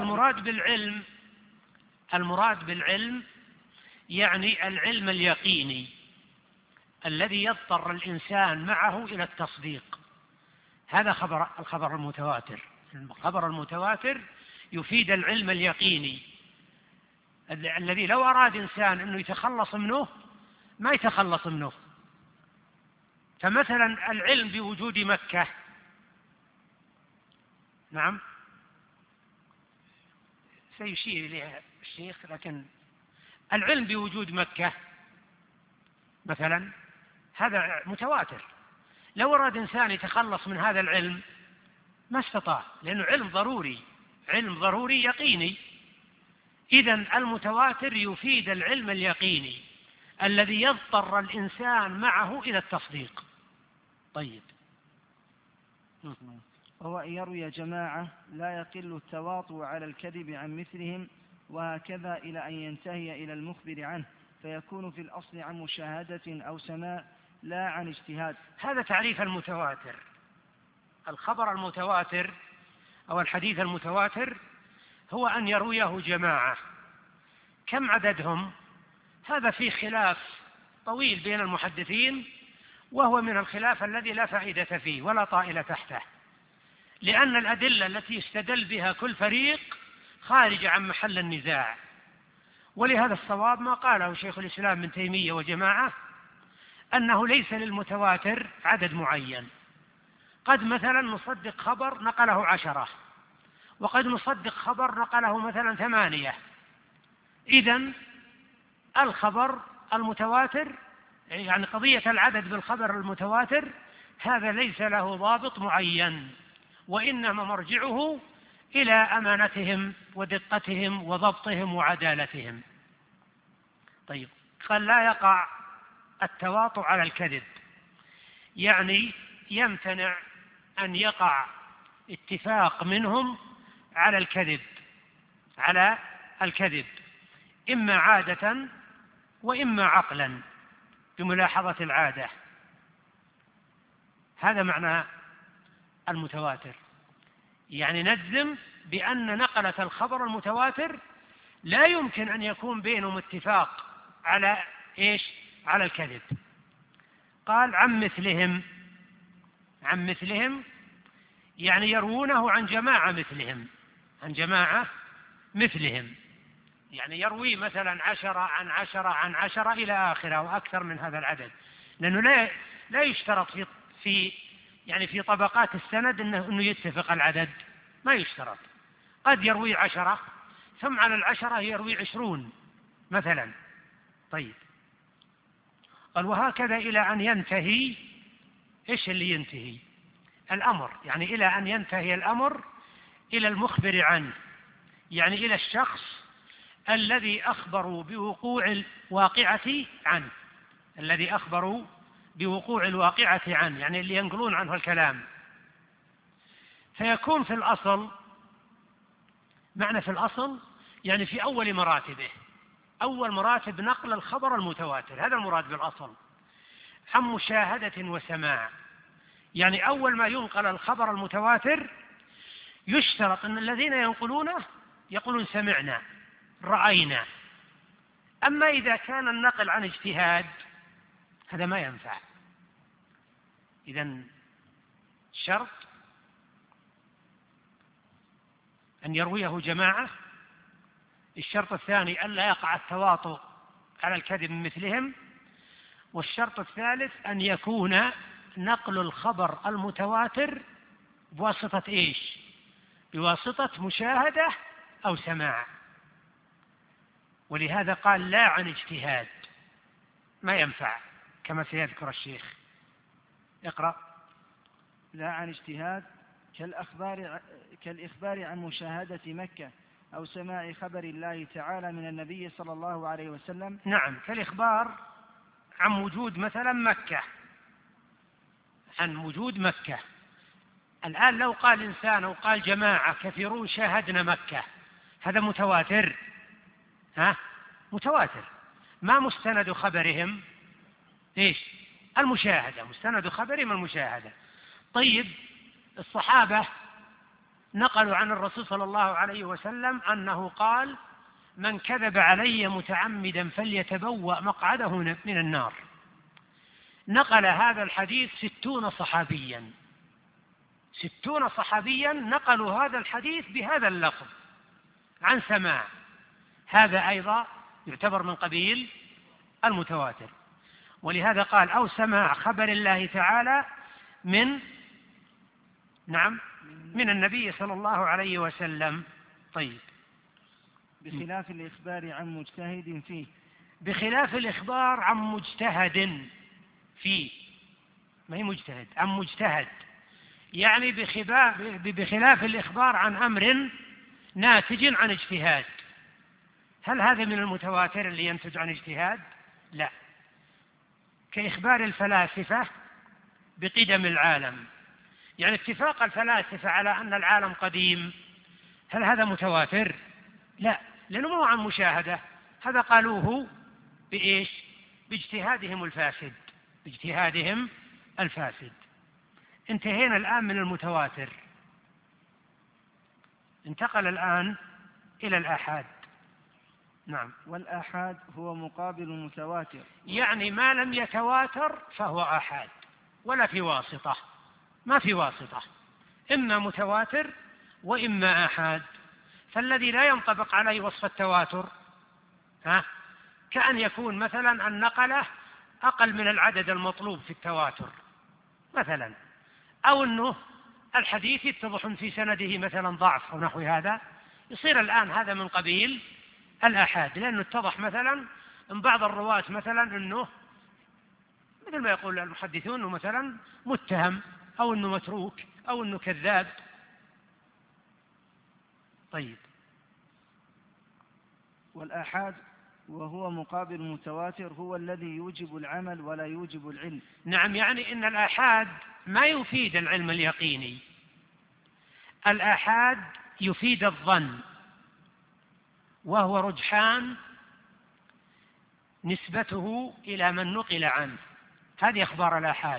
المراد بالعلم يعني العلم اليقيني الذي يضطر الإنسان معه إلى التصديق. هذا الخبر المتواتر. الخبر المتواتر يفيد العلم اليقيني الذي لو أراد إنسان أنه يتخلص منه ما يتخلص منه. فمثلا العلم بوجود مكة، نعم سيشير إليها الشيخ، لكن العلم بوجود مكة مثلا هذا متواتر، لو أراد إنسان يتخلص من هذا العلم ما استطاع، لأنه علم ضروري يقيني. إذن المتواتر يفيد العلم اليقيني الذي يضطر الإنسان معه إلى التصديق. طيب. وهو أن يروي جماعة لا يقل التواطؤ على الكذب عن مثلهم، وهكذا إلى أن ينتهي إلى المخبر عنه، فيكون في الأصل عن مشاهدة أو سماع لا عن اجتهاد. هذا تعريف المتواتر. الخبر المتواتر أو الحديث المتواتر هو أن يرويه جماعة. كم عددهم؟ هذا في خلاف طويل بين المحدثين، وهو من الخلاف الذي لا فائدة فيه ولا طائل تحته، لأن الأدلة التي يستدل بها كل فريق خارجة عن محل النزاع. ولهذا الصواب ما قاله شيخ الإسلام ابن تيمية وجماعة، أنه ليس للمتواتر عدد معين. قد مثلا نصدق خبر نقله 10، وقد نصدق خبر نقله مثلا 8. إذن الخبر المتواتر، يعني قضية العدد بالخبر المتواتر، هذا ليس له ضابط معين، وإنما مرجعه إلى أمانتهم ودقتهم وضبطهم وعدالتهم. طيب، قال لا يقع التواطؤ على الكذب، يعني يمتنع أن يقع اتفاق منهم على الكذب إما عادة وإما عقلا بملاحظة العادة. هذا معنى المتواتر، يعني نجزم بأن نقلة الخبر المتواتر لا يمكن أن يكون بينهم اتفاق على على الكذب. قال عن مثلهم، يعني يروونه عن جماعة مثلهم، يعني يروي مثلا 10 عن 10 عن 10 إلى آخره وأكثر من هذا العدد، لأنه لا يشترط في طبقات السند أنه يتفق العدد، ما يشترط. قد يروي 10 ثم على 10 يروي 20 مثلا. طيب، قال وهكذا إلى أن ينتهي. إيش اللي ينتهي؟ الأمر، يعني إلى أن ينتهي الأمر إلى المخبر عنه، يعني إلى الشخص الذي أخبروا بوقوع الواقعة عنه، يعني اللي ينقلون عنه الكلام. فيكون في الأصل، معنى في الأصل يعني في أول مراتبه، أول مراتب نقل الخبر المتواتر، هذا المراد بالأصل، عن مشاهدة وسماع. يعني أول ما ينقل الخبر المتواتر يشترط أن الذين ينقلونه يقولون سمعنا رأينا. أما إذا كان النقل عن اجتهاد هذا ما ينفع. إذن شرط أن يرويه جماعة. الشرط الثاني ألا يقع التواطؤ على الكذب من مثلهم. والشرط الثالث أن يكون نقل الخبر المتواتر بواسطة بواسطة مشاهدة أو سماع. ولهذا قال لا عن اجتهاد، ما ينفع كما سيذكر الشيخ. اقرأ. لا عن اجتهاد كالإخبار عن مشاهدة مكة أو سماع خبر الله تعالى من النبي صلى الله عليه وسلم. نعم، كالإخبار عن وجود مثلا مكة، عن وجود مكة. الآن لو قال إنسان أو قال جماعة كثيرون شاهدنا مكة، هذا متواتر، متواتر. ما مستند خبرهم؟ المشاهدة. مستند خبرهم المشاهدة. طيب، الصحابة نقلوا عن الرسول صلى الله عليه وسلم أنه قال من كذب علي متعمدا فليتبوأ مقعده من النار. نقل هذا الحديث 60 صحابيا، 60 صحابيا نقلوا هذا الحديث بهذا اللفظ عن سماع. هذا أيضا يعتبر من قبيل المتواتر. ولهذا قال أو سماع خبر الله تعالى من النبي صلى الله عليه وسلم. طيب، بخلاف الإخبار عن مجتهد فيه. بخلاف الإخبار عن مجتهد فيه، ما هي مجتهد، عن مجتهد، يعني بخلاف الإخبار عن أمر ناتج عن اجتهاد. هل هذا من المتواتر اللي ينتج عن اجتهاد؟ لا. كإخبار الفلاسفة بقدم العالم، يعني اتفاق الفلاسفة على أن العالم قديم، هل هذا متواتر؟ لا، لأنه مو عن مشاهدة، هذا قالوه باجتهادهم الفاسد. انتهينا الآن من المتواتر. انتقل الآن إلى الآحاد. نعم. والآحاد هو مقابل المتواتر، يعني ما لم يتواتر فهو آحاد، ولا في واسطة، ما في واسطة، إما متواتر وإما آحاد. فالذي لا ينطبق عليه وصف التواتر كأن يكون مثلا النقلة أقل من العدد المطلوب في التواتر مثلا، أو أنه الحديث يتضح في سنده مثلا ضعف أو نحو هذا، يصير الآن هذا من قبيل الآحاد، لأنه اتضح مثلا من بعض الرواة مثلا أنه مثل ما يقول المحدثون أنه مثلا متهم أو أنه متروك أو أنه كذاب. طيب. والآحاد وهو مقابل المتواتر هو الذي يوجب العمل ولا يوجب العلم. نعم، يعني إن الآحاد ما يفيد العلم اليقيني، الآحاد يفيد الظن، وهو رجحان نسبته إلى من نقل عنه. هذه أخبار الآحاد.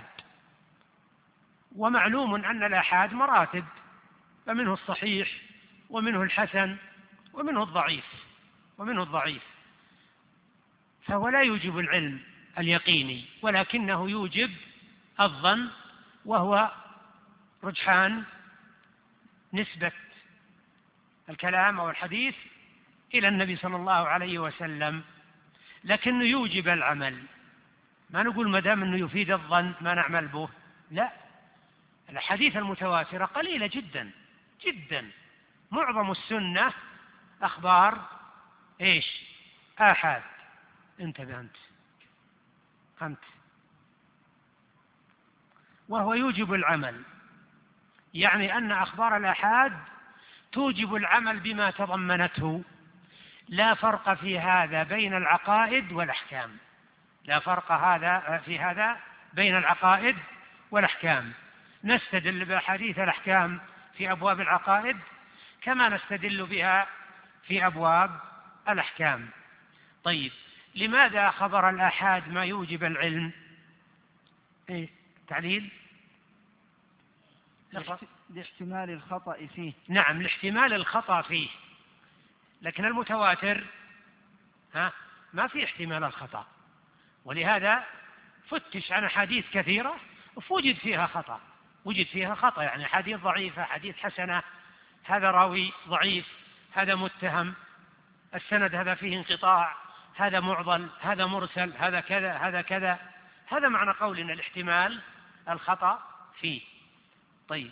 ومعلوم أن الآحاد مراتب، فمنه الصحيح ومنه الحسن ومنه الضعيف، فهو لا يوجب العلم اليقيني، ولكنه يوجب الظن، وهو رجحان نسبة الكلام أو الحديث إلى النبي صلى الله عليه وسلم، لكنه يوجب العمل. ما نقول ما دام أنه يفيد الظن ما نعمل به، لا، الحديث المتواترة قليلة جدا جدا، معظم السنة أخبار آحاد. انتبه أنت. وهو يوجب العمل، يعني أن أخبار الآحاد توجب العمل بما تضمنته. لا فرق في هذا بين العقائد والأحكام، لا فرق في هذا بين العقائد والأحكام. نستدل بأحاديث الأحكام في أبواب العقائد كما نستدل بها في أبواب الأحكام. طيب، لماذا خبر الآحاد ما يوجب العلم؟ تعليل؟ لاحتمال الخطأ فيه. نعم، لاحتمال الخطأ فيه، لكن المتواتر ما في احتمال الخطأ، ولهذا فتش عن حديث كثيرة ووجد فيها خطأ، يعني حديث ضعيفة، حديث حسنة، هذا راوي ضعيف، هذا متهم، السند هذا فيه انقطاع، هذا معضل، هذا مرسل، هذا كذا، هذا كذا. هذا معنى قولنا الاحتمال الخطأ فيه. طيب.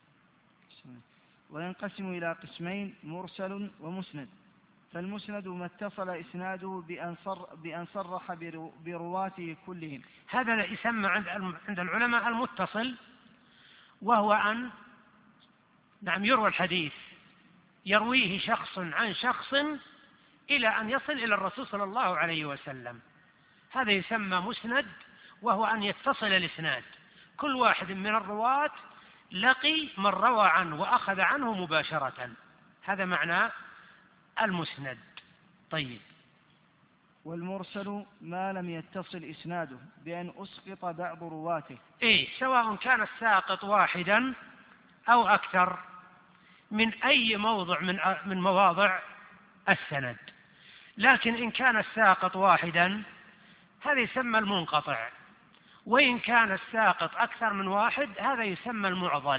وينقسم إلى قسمين: مرسل ومسند. فالمسند ما اتصل إسناده بأن صرح برواته كلهم. هذا يسمى عند العلماء المتصل، وهو أن يروى الحديث يرويه شخص عن شخص إلى أن يصل إلى الرسول صلى الله عليه وسلم. هذا يسمى مسند، وهو أن يتصل الإسناد، كل واحد من الرواة لقي من روى عنه وأخذ عنه مباشرة. هذا معنى المسند. طيب. والمرسل ما لم يتصل إسناده بأن أسقط بعض رواته، سواء كان الساقط واحدا أو أكثر من أي موضع من مواضع السند. لكن إن كان الساقط واحدا هذا يسمى المنقطع، وإن كان الساقط أكثر من واحد هذا يسمى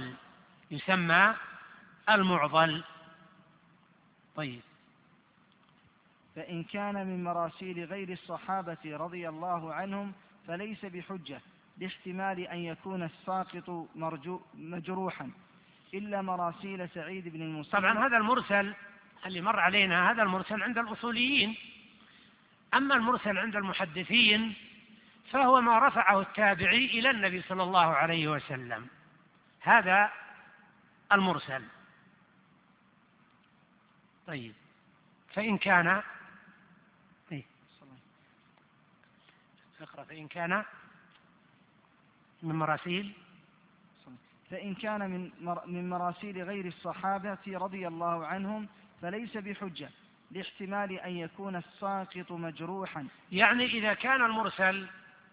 المعضل. طيب. فإن كان من مراسيل غير الصحابة رضي الله عنهم فليس بحجة، لاحتمال أن يكون الساقط مجروحا، إلا مراسيل سعيد بن المسيب. طبعا هذا المرسل اللي مر علينا، هذا المرسل عند الأصوليين. أما المرسل عند المحدثين فهو ما رفعه التابعي إلى النبي صلى الله عليه وسلم، هذا المرسل. طيب. فإن كان فإن كان من مراسيل من مراسيل غير الصحابة رضي الله عنهم فليس بحجة، لاحتمال أن يكون الساقط مجروحا. يعني إذا كان المرسل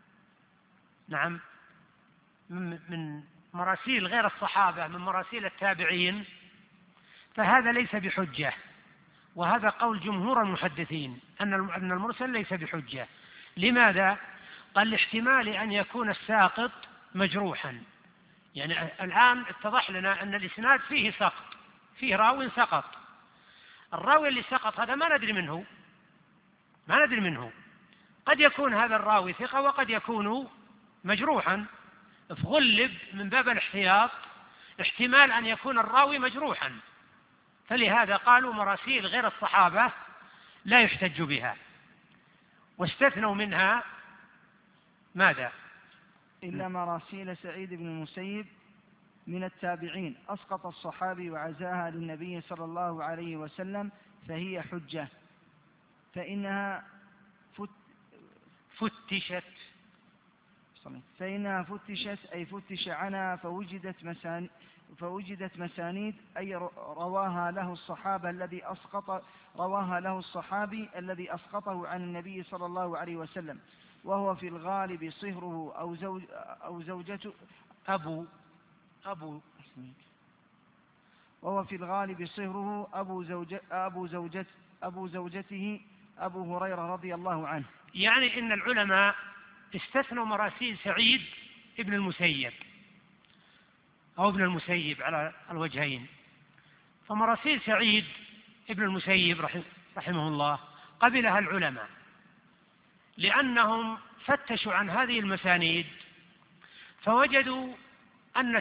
من مراسيل غير الصحابة، من مراسيل التابعين، فهذا ليس بحجة، وهذا قول جمهور المحدثين أن المرسل ليس بحجة. لماذا؟ قال لاحتمال أن يكون الساقط مجروحا. يعني الآن اتضح لنا أن الإسناد فيه سقط، فيه راو سقط. الراوي اللي سقط هذا ما ندري منه، قد يكون هذا الراوي ثقة وقد يكون مجروحا، فغلب من باب الاحتياط احتمال أن يكون الراوي مجروحا، فلهذا قالوا مراسيل غير الصحابة لا يحتج بها، واستثنوا منها ماذا؟ إلا مراسيل سعيد بن المسيب من التابعين أسقط الصحابي وعزاها للنبي صلى الله عليه وسلم فهي حجة، فإنها فتشت أي فتش عنها فوجدت مسانيد أي رواها له الصحابي الذي أسقطه عن النبي صلى الله عليه وسلم، وهو في الغالب صهره أو زوجته وهو في الغالب صهره أبو زوجته أبو هريرة رضي الله عنه. يعني إن العلماء استثنوا مراسيل سعيد ابن المسيب أو ابن المسيب على الوجهين. فمراسيل سعيد ابن المسيب رحمه الله قبلها العلماء لأنهم فتشوا عن هذه المسانيد فوجدوا أن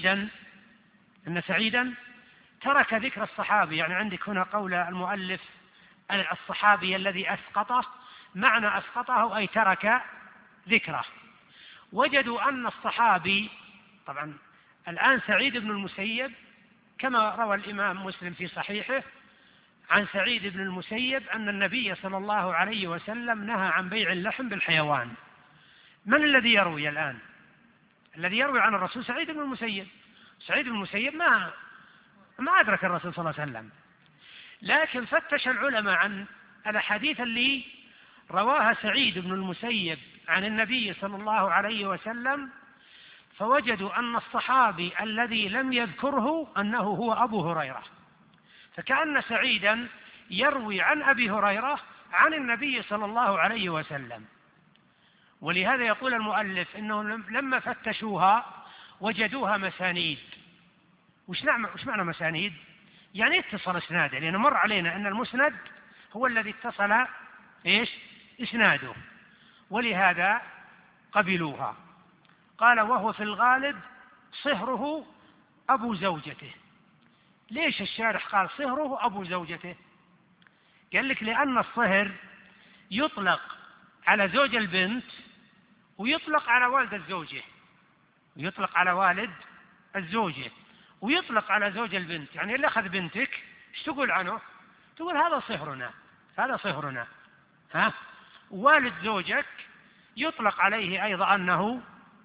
سعيدا ترك ذكر الصحابي. يعني عندك هنا قول المؤلف الصحابي الذي أسقطه، معنى أسقطه أي ترك ذكره. وجدوا أن الصحابي، طبعا الآن سعيد بن المسيب كما روى الإمام مسلم في صحيحه عن سعيد بن المسيب أن النبي صلى الله عليه وسلم نهى عن بيع اللحم بالحيوان. من الذي يروي الآن؟ الذي يروي عن الرسول سعيد بن المسيب. سعيد بن المسيب ما أدرك الرسول صلى الله عليه وسلم، لكن فتش العلماء عن الأحاديث اللي رواها سعيد بن المسيب عن النبي صلى الله عليه وسلم، فوجدوا أن الصحابي الذي لم يذكره أنه هو أبو هريرة، فكأن سعيدا يروي عن أبي هريرة عن النبي صلى الله عليه وسلم. ولهذا يقول المؤلف إنهم لما فتشوها وجدوها مسانيد. وش معنى مسانيد؟ يعني اتصل اسناده، لأنه مر علينا أن المسند هو الذي اتصل اسناده، ولهذا قبلوها. قال وهو في الغالب صهره أبو زوجته. ليش الشارح قال صهره أبو زوجته؟ قال لك لأن الصهر يطلق على زوج البنت ويطلق على والد الزوجة ويطلق على زوج البنت. يعني اللي أخذ بنتك ايش تقول عنه؟ تقول هذا صهرنا. والد زوجك يطلق عليه أيضا أنه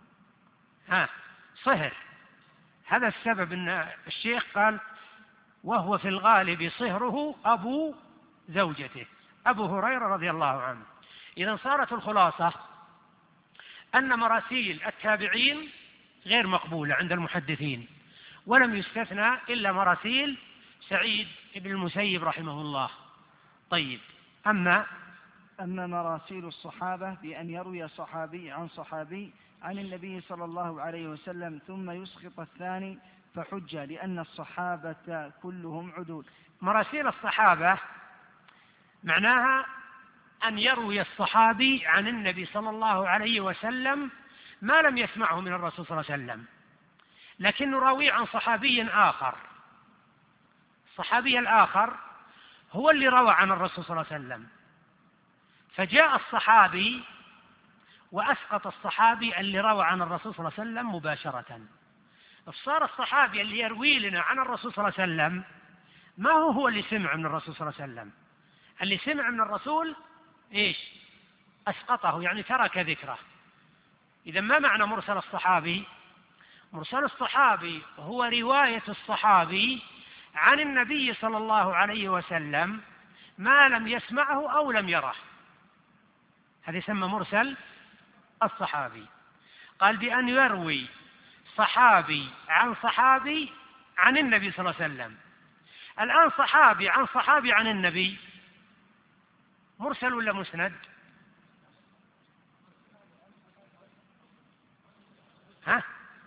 صهر. هذا السبب أن الشيخ قال وهو في الغالب صهره أبو زوجته أبو هريرة رضي الله عنه. إذن صارت الخلاصة أن مراسيل التابعين غير مقبولة عند المحدثين، ولم يستثنى إلا مراسيل سعيد بن المسيب رحمه الله. طيب، أما مراسيل الصحابة بأن يروي صحابي عن صحابي عن النبي صلى الله عليه وسلم ثم يسقط الثاني فحجة، لأن الصحابة كلهم عدول. مراسيل الصحابة معناها أن يروي الصحابي عن النبي صلى الله عليه وسلم ما لم يسمعه من الرسول صلى الله عليه وسلم، لكنه راوي عن صحابي آخر. الصحابي الآخر هو اللي روى عن الرسول صلى الله عليه وسلم، فجاء الصحابي وأسقط الصحابي اللي روى عن الرسول صلى الله عليه وسلم مباشرة. فصار الصحابي اللي يروي لنا عن الرسول صلى الله عليه وسلم ما هو اللي سمع من الرسول صلى الله عليه وسلم. اللي سمع من الرسول أسقطه، يعني ترك ذكره. إذا ما معنى مرسل الصحابي؟ مرسل الصحابي هو رواية الصحابي عن النبي صلى الله عليه وسلم ما لم يسمعه أو لم يره، هذا يسمى مرسل الصحابي. قال بأن يروي صحابي عن صحابي عن النبي صلى الله عليه وسلم، الآن صحابي عن صحابي عن النبي، مرسل ولا مسند؟ ها؟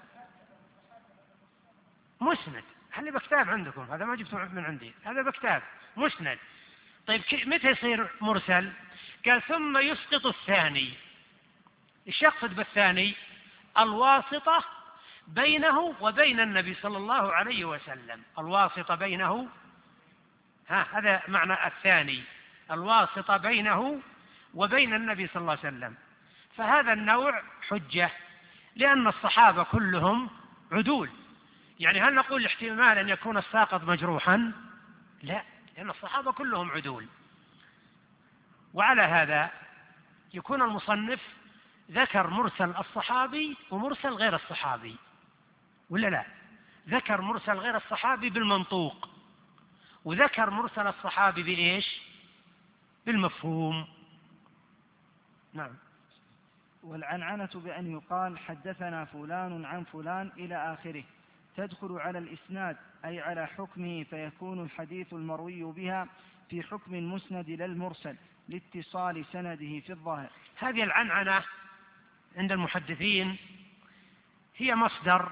مسند. هل بكتاب عندكم؟ هذا ما جبته من عندي، هذا بكتاب مسند. طيب متى يصير مرسل؟ قال ثم يسقط الثاني. ايش يقصد بالثاني؟ الواسطة بينه وبين النبي صلى الله عليه وسلم، الواسطة بينه، هذا معنى الثاني، الواسطة بينه وبين النبي صلى الله عليه وسلم. فهذا النوع حجة لأن الصحابة كلهم عدول. يعني هل نقول احتمال أن يكون الساقط مجروحا؟ لا، لأن الصحابة كلهم عدول. وعلى هذا يكون المصنف ذكر مرسل الصحابي ومرسل غير الصحابي، ولا لا؟ ذكر مرسل غير الصحابي بالمنطوق، وذكر مرسل الصحابي بإيش؟ بالمفهوم. نعم. والعنعنة بأن يقال حدثنا فلان عن فلان إلى آخره تدخل على الإسناد أي على حكمه، فيكون الحديث المروي بها في حكم المسند للمرسل لاتصال سنده في الظاهر. هذه العنعنة عند المحدثين هي مصدر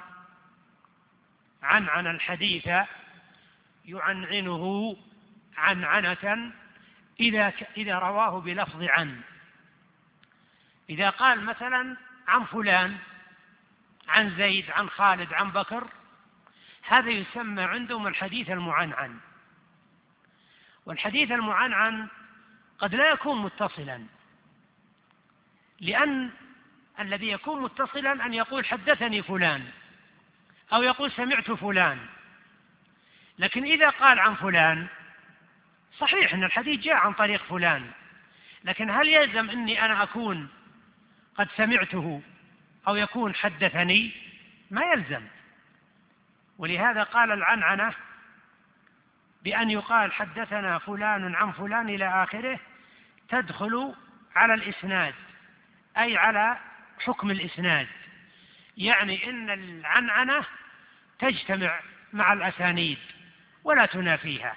عنعن الحديث يعنعنه عنعنة إذا رواه بلفظ عن. إذا قال مثلا عن فلان عن زيد عن خالد عن بكر، هذا يسمى عندهم الحديث المعنعن. والحديث المعنعن قد لا يكون متصلا، لأن الذي يكون متصلا أن يقول حدثني فلان أو يقول سمعت فلان. لكن إذا قال عن فلان، صحيح أن الحديث جاء عن طريق فلان، لكن هل يلزم أني أنا أكون قد سمعته أو يكون حدثني؟ ما يلزم. ولهذا قال العنعنة بأن يقال حدثنا فلان عن فلان إلى آخره تدخل على الإسناد أي على حكم الإسناد. يعني إن العنعنة تجتمع مع الأسانيد ولا تنافيها،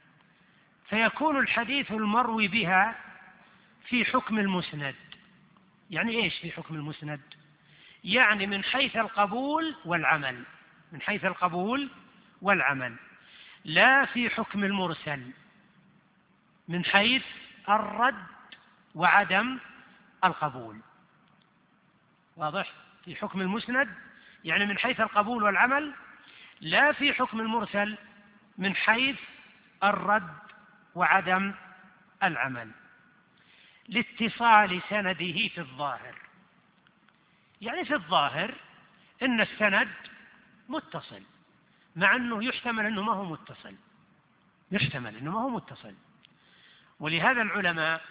فيكون الحديث المروي بها في حكم المسند. يعني إيش في حكم المسند؟ يعني من حيث القبول والعمل، من حيث القبول والعمل، لا في حكم المرسل من حيث الرد وعدم القبول. واضح؟ في حكم المسند يعني من حيث القبول والعمل، لا في حكم المرسل من حيث الرد وعدم العمل، لاتصال سنده في الظاهر. يعني في الظاهر إن السند متصل، مع أنه يحتمل أنه ما هو متصل، يحتمل أنه ما هو متصل. ولهذا العلماء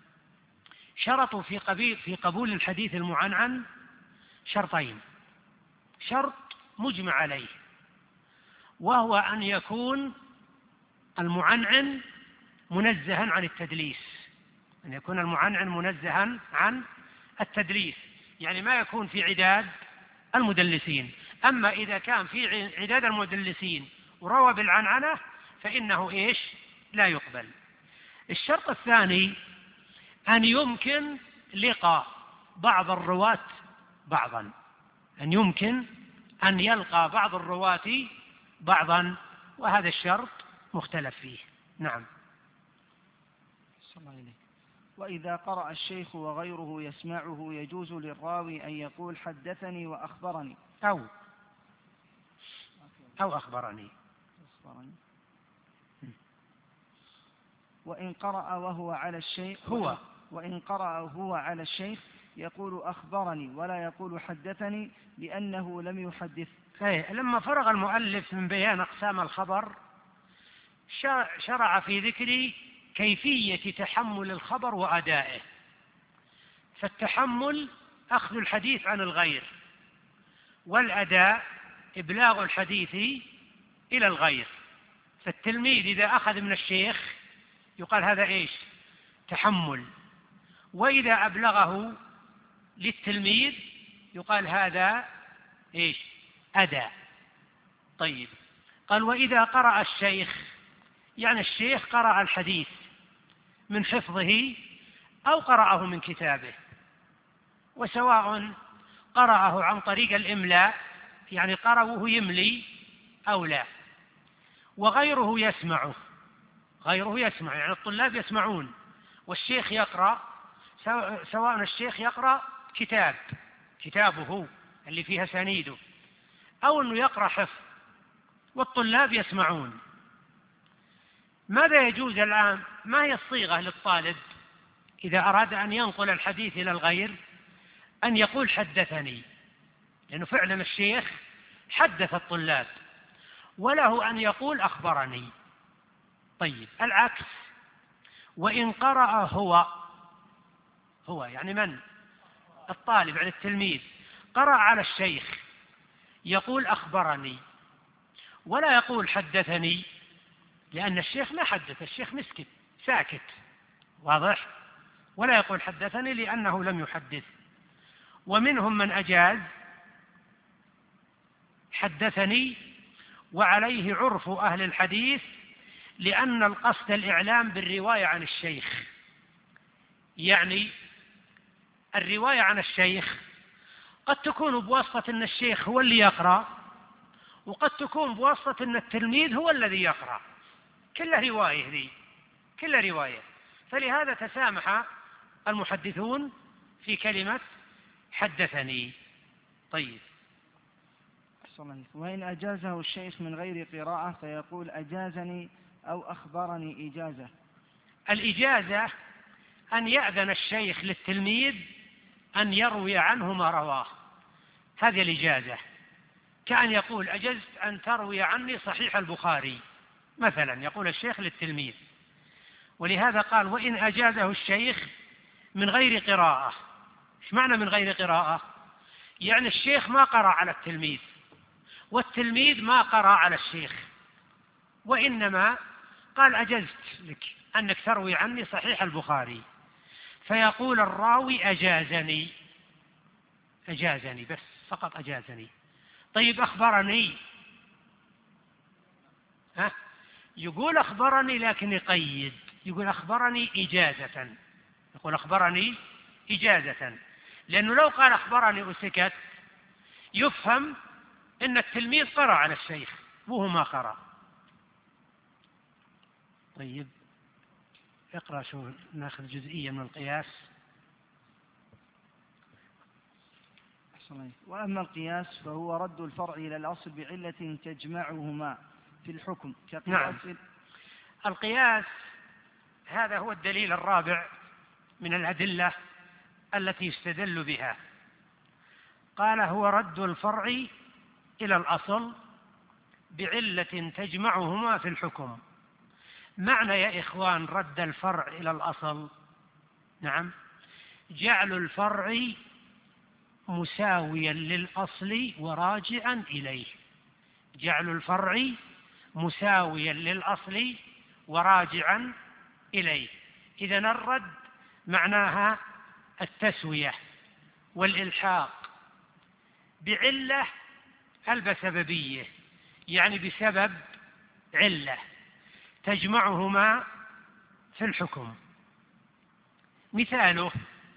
شرطوا في قبول الحديث المعنعن شرطين: شرط مجمع عليه، وهو أن يكون المعنعن منزها عن التدليس، أن يكون المعنعن منزها عن التدليس، يعني ما يكون في عداد المدلسين. أما إذا كان في عداد المدلسين وروى بالعنعنة فإنه إيش؟ لا يقبل. الشرط الثاني أن يمكن لقاء بعض الرواة بعضا، أن يمكن أن يلقى بعض الرواة بعضا، وهذا الشرط مختلف فيه. نعم. وإذا قرأ الشيخ وغيره يسمعه يجوز للراوي أن يقول حدثني وأخبرني أو أخبرني. وإن قرأ هو على الشيخ يقول أخبرني ولا يقول حدثني لأنه لم يحدث. لما فرغ المؤلف من بيان أقسام الخبر شرع في ذكر كيفية تحمل الخبر وأدائه. فالتحمل أخذ الحديث عن الغير، والأداء إبلاغ الحديث إلى الغير. فالتلميذ إذا أخذ من الشيخ يقال هذا إيش؟ تحمل. وإذا أبلغه للتلميذ يقال هذا إيش؟ أداء. طيب، قال وإذا قرأ الشيخ يعني الشيخ قرأ الحديث من حفظه أو قرأه من كتابه، وسواء قرأه عن طريق الإملاء يعني قرأه يملي أو لا، وغيره يسمعه، غيره يسمع يعني الطلاب يسمعون والشيخ يقرأ، سواء الشيخ يقرأ كتابه اللي فيها سنيده أو أنه يقرأ حفظ والطلاب يسمعون. ماذا يجوز الآن؟ ما هي الصيغة للطالب إذا أراد أن ينقل الحديث إلى الغير؟ أن يقول حدثني، لأنه فعلا الشيخ حدث الطلاب، وله أن يقول أخبرني. طيب العكس، وإن قرأ هو يعني من؟ الطالب يعني التلميذ، قرأ على الشيخ يقول أخبرني ولا يقول حدثني، لأن الشيخ ما حدث، الشيخ مسكت ساكت، واضح؟ ولا يقول حدثني لأنه لم يحدث. ومنهم من أجاز حدثني، وعليه عرف أهل الحديث، لأن القصد الإعلام بالرواية عن الشيخ، يعني الرواية عن الشيخ قد تكون بواسطة أن الشيخ هو اللي يقرأ، وقد تكون بواسطة أن التلميذ هو الذي يقرأ، كلها رواية ذي، كلها رواية. فلهذا تسامح المحدثون في كلمة حدثني. طيب، وإن أجازه الشيخ من غير قراءة فيقول أجازني أو أخبرني إجازة. الإجازة أن يأذن الشيخ للتلميذ أن يروي عنه ما رواه، هذه الإجازة، كأن يقول أجزت أن تروي عني صحيح البخاري مثلا، يقول الشيخ للتلميذ. ولهذا قال وإن أجازه الشيخ من غير قراءة. إيش معنى من غير قراءة؟ يعني الشيخ ما قرأ على التلميذ والتلميذ ما قرأ على الشيخ، وإنما قال أجزت لك أنك تروي عني صحيح البخاري، فيقول الراوي أجازني بس فقط أجازني. طيب أخبرني، يقول أخبرني لكن يقيد، يقول أخبرني إجازة، يقول أخبرني إجازة، لأنه لو قال أخبرني وسكت يفهم أن التلميذ قرأ على الشيخ وهو ما قرأ. طيب اقرأ شو ناخذ جزئية من القياس. وأما القياس فهو رد الفرع إلى الأصل بعلة تجمعهما في الحكم كقياس. نعم. القياس هذا هو الدليل الرابع من الأدلة التي يستدل بها. قال هو رد الفرع إلى الأصل بعلة تجمعهما في الحكم. معنى يا إخوان رد الفرع إلى الأصل؟ نعم، جعل الفرع مساويا للأصل وراجعا إليه، جعل الفرع مساويا للأصل وراجعا إليه. إذن الرد معناها التسوية والإلحاق بعلة البسببية، يعني بسبب علة تجمعهما في الحكم. مثاله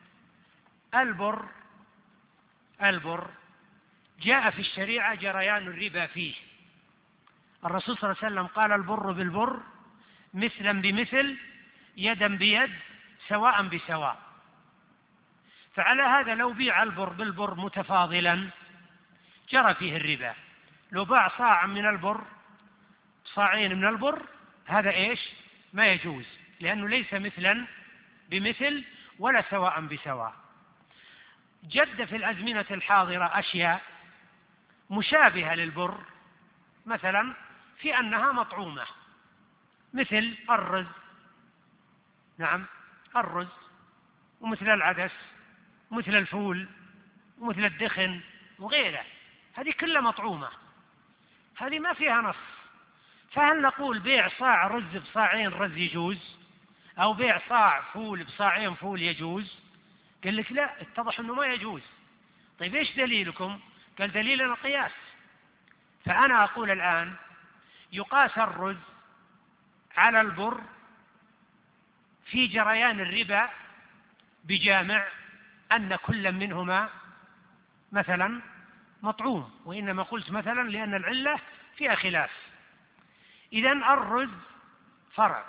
البر جاء في الشريعة جريان الربا فيه، الرسول صلى الله عليه وسلم قال البر بالبر مثلا بمثل يدا بيد سواء بسواء. فعلى هذا لو بيع البر بالبر متفاضلا جرى فيه الربا. لو باع صاعا من البر صاعين من البر هذا إيش؟ ما يجوز، لأنه ليس مثلا بمثل ولا سواء بسواء. جد في الأزمنة الحاضرة أشياء مشابهة للبر، مثلا في أنها مطعومة، مثل الرز، نعم الرز، ومثل العدس، ومثل الفول، ومثل الدخن وغيره، هذه كلها مطعومة، هذه ما فيها نص. فهل نقول بيع صاع رز بصاعين رز يجوز، أو بيع صاع فول بصاعين فول يجوز؟ قال لك لا، اتضح أنه ما يجوز. طيب إيش دليلكم؟ قال دليلنا القياس. فأنا أقول الآن يقاس الرز على البر في جريان الربا بجامع أن كل منهما مثلا مطعوم، وإنما قلت مثلا لأن العلة فيها خلاف. إذن الرز فرع،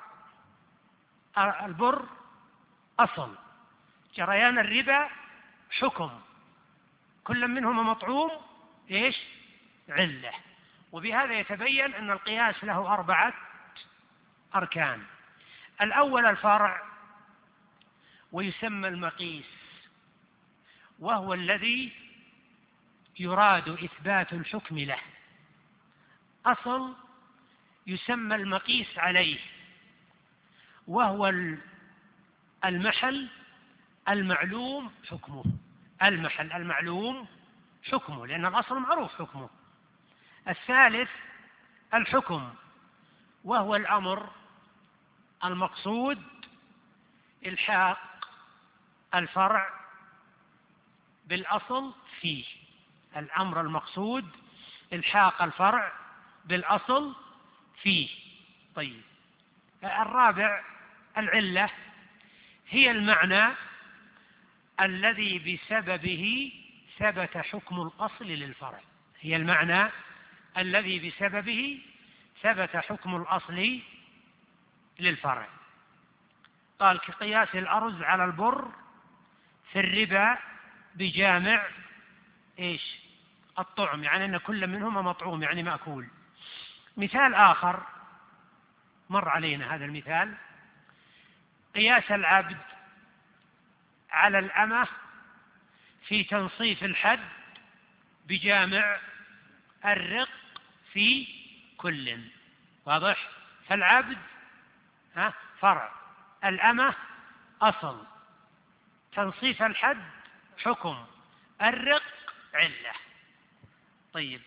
البر أصل، جريان الربا حكم، كل منهما مطعوم إيش؟ علة. وبهذا يتبين أن القياس له 4 أركان. الأول الفرع، ويسمى المقيس، وهو الذي يراد إثبات الحكم له. أصل يسمى المقيس عليه، وهو المحل المعلوم حكمه، المحل المعلوم حكمه، لأن الأصل معروف حكمه. الثالث الحكم، وهو الأمر المقصود إلحاق الفرع بالأصل فيه، الأمر المقصود إلحاق الفرع بالأصل فيه. طيب، الرابع العلة، هي المعنى الذي بسببه ثبت حكم الأصل للفرع، هي المعنى الذي بسببه ثبت حكم الأصل للفرع. قال كقياس الأرز على البر في الربا بجامع إيش؟ الطعم، يعني أن كل منهما مطعوم يعني مأكول. مثال آخر مر علينا هذا المثال، قياس العبد على الأمة في تنصيف الحد بجامع الرق في كل. واضح؟ فالعبد فرع، الأمة أصل، تنصيف الحد حكم، الرق علة. طيب،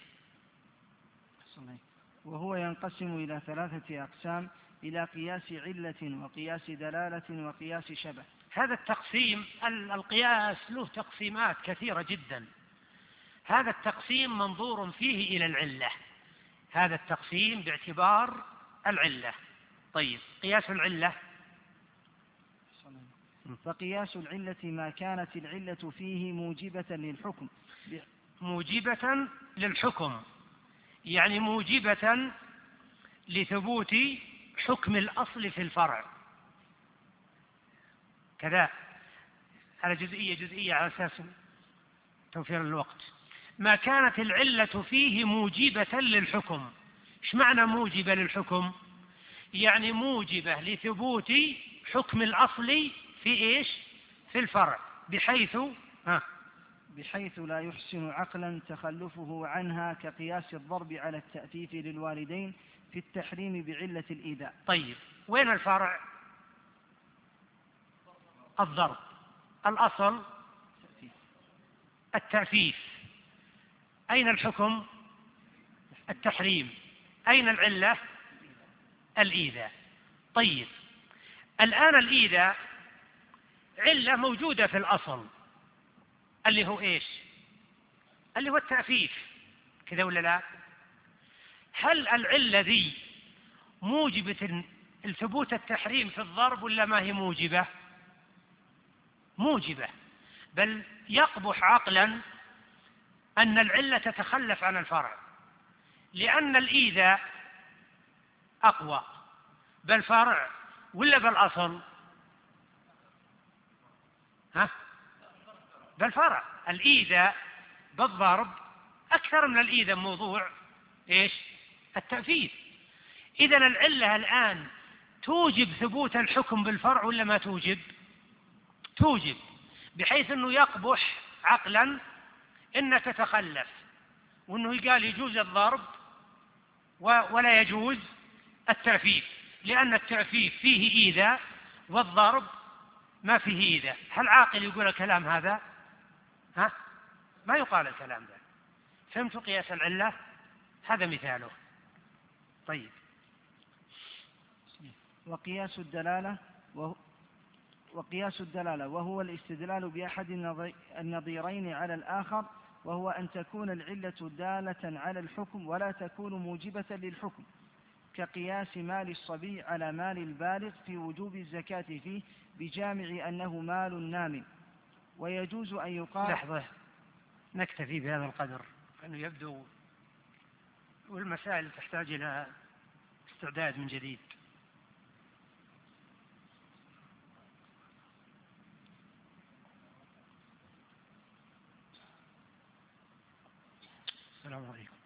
وهو ينقسم إلى 3 أقسام: إلى قياس علة، وقياس دلالة، وقياس شبه. هذا التقسيم، القياس له تقسيمات كثيرة جدا، هذا التقسيم منظور فيه إلى العلة، هذا التقسيم باعتبار العلة. طيب، قياس العلة، فقياس العلة ما كانت العلة فيه موجبة للحكم، موجبة للحكم يعني موجبة لثبوت حكم الأصل في الفرع. كذا على جزئية على أساس توفير الوقت. ما كانت العلة فيه موجبة للحكم. إيش معنى موجبة للحكم؟ يعني موجبة لثبوت حكم الأصل في إيش؟ في الفرع، بحيث لا يحسن عقلا تخلفه عنها، كقياس الضرب على التأفيف للوالدين في التحريم بعلة الإيذاء. طيب، وين الفرع؟ الضرب، الأصل التأفيف، أين الحكم؟ التحريم، أين العلة؟ الإيذاء. طيب، الآن الإيذاء علة موجودة في الأصل اللي هو إيش؟ اللي هو التأفيف، كذا ولا لا؟ هل العلة ذي موجبة الثبوت التحريم في الضرب ولا ما هي موجبة؟ موجبة، بل يقبح عقلا أن العلة تتخلف عن الفرع، لأن الإيذاء أقوى بالفرع ولا بالأصل؟ بالفرع. الإيذاء بالضرب أكثر من الإيذاء موضوع إيش؟ التأفيف. إذن العلة الآن توجب ثبوت الحكم بالفرع ولا ما توجب؟ توجب، بحيث أنه يقبح عقلا إن تتخلف، وأنه يقال يجوز الضرب ولا يجوز التأفيف، لأن التأفيف فيه إيذاء والضرب ما فيه إيذاء. هل عاقل يقول الكلام هذا؟ ما يقال الكلام ذا. فهمتوا قياس العلة؟ هذا مثاله. طيب، وقياس الدلالة وهو الاستدلال بأحد النظيرين على الآخر، وهو أن تكون العلة دالة على الحكم ولا تكون موجبة للحكم. كقياس مال الصبي على مال البالغ في وجوب الزكاة فيه بجامع أنه مال نام. ويجوز أن يقال لحظة، نكتفي بهذا القدر لأنه يبدو والمسائل تحتاج إلى استعداد من جديد. السلام عليكم.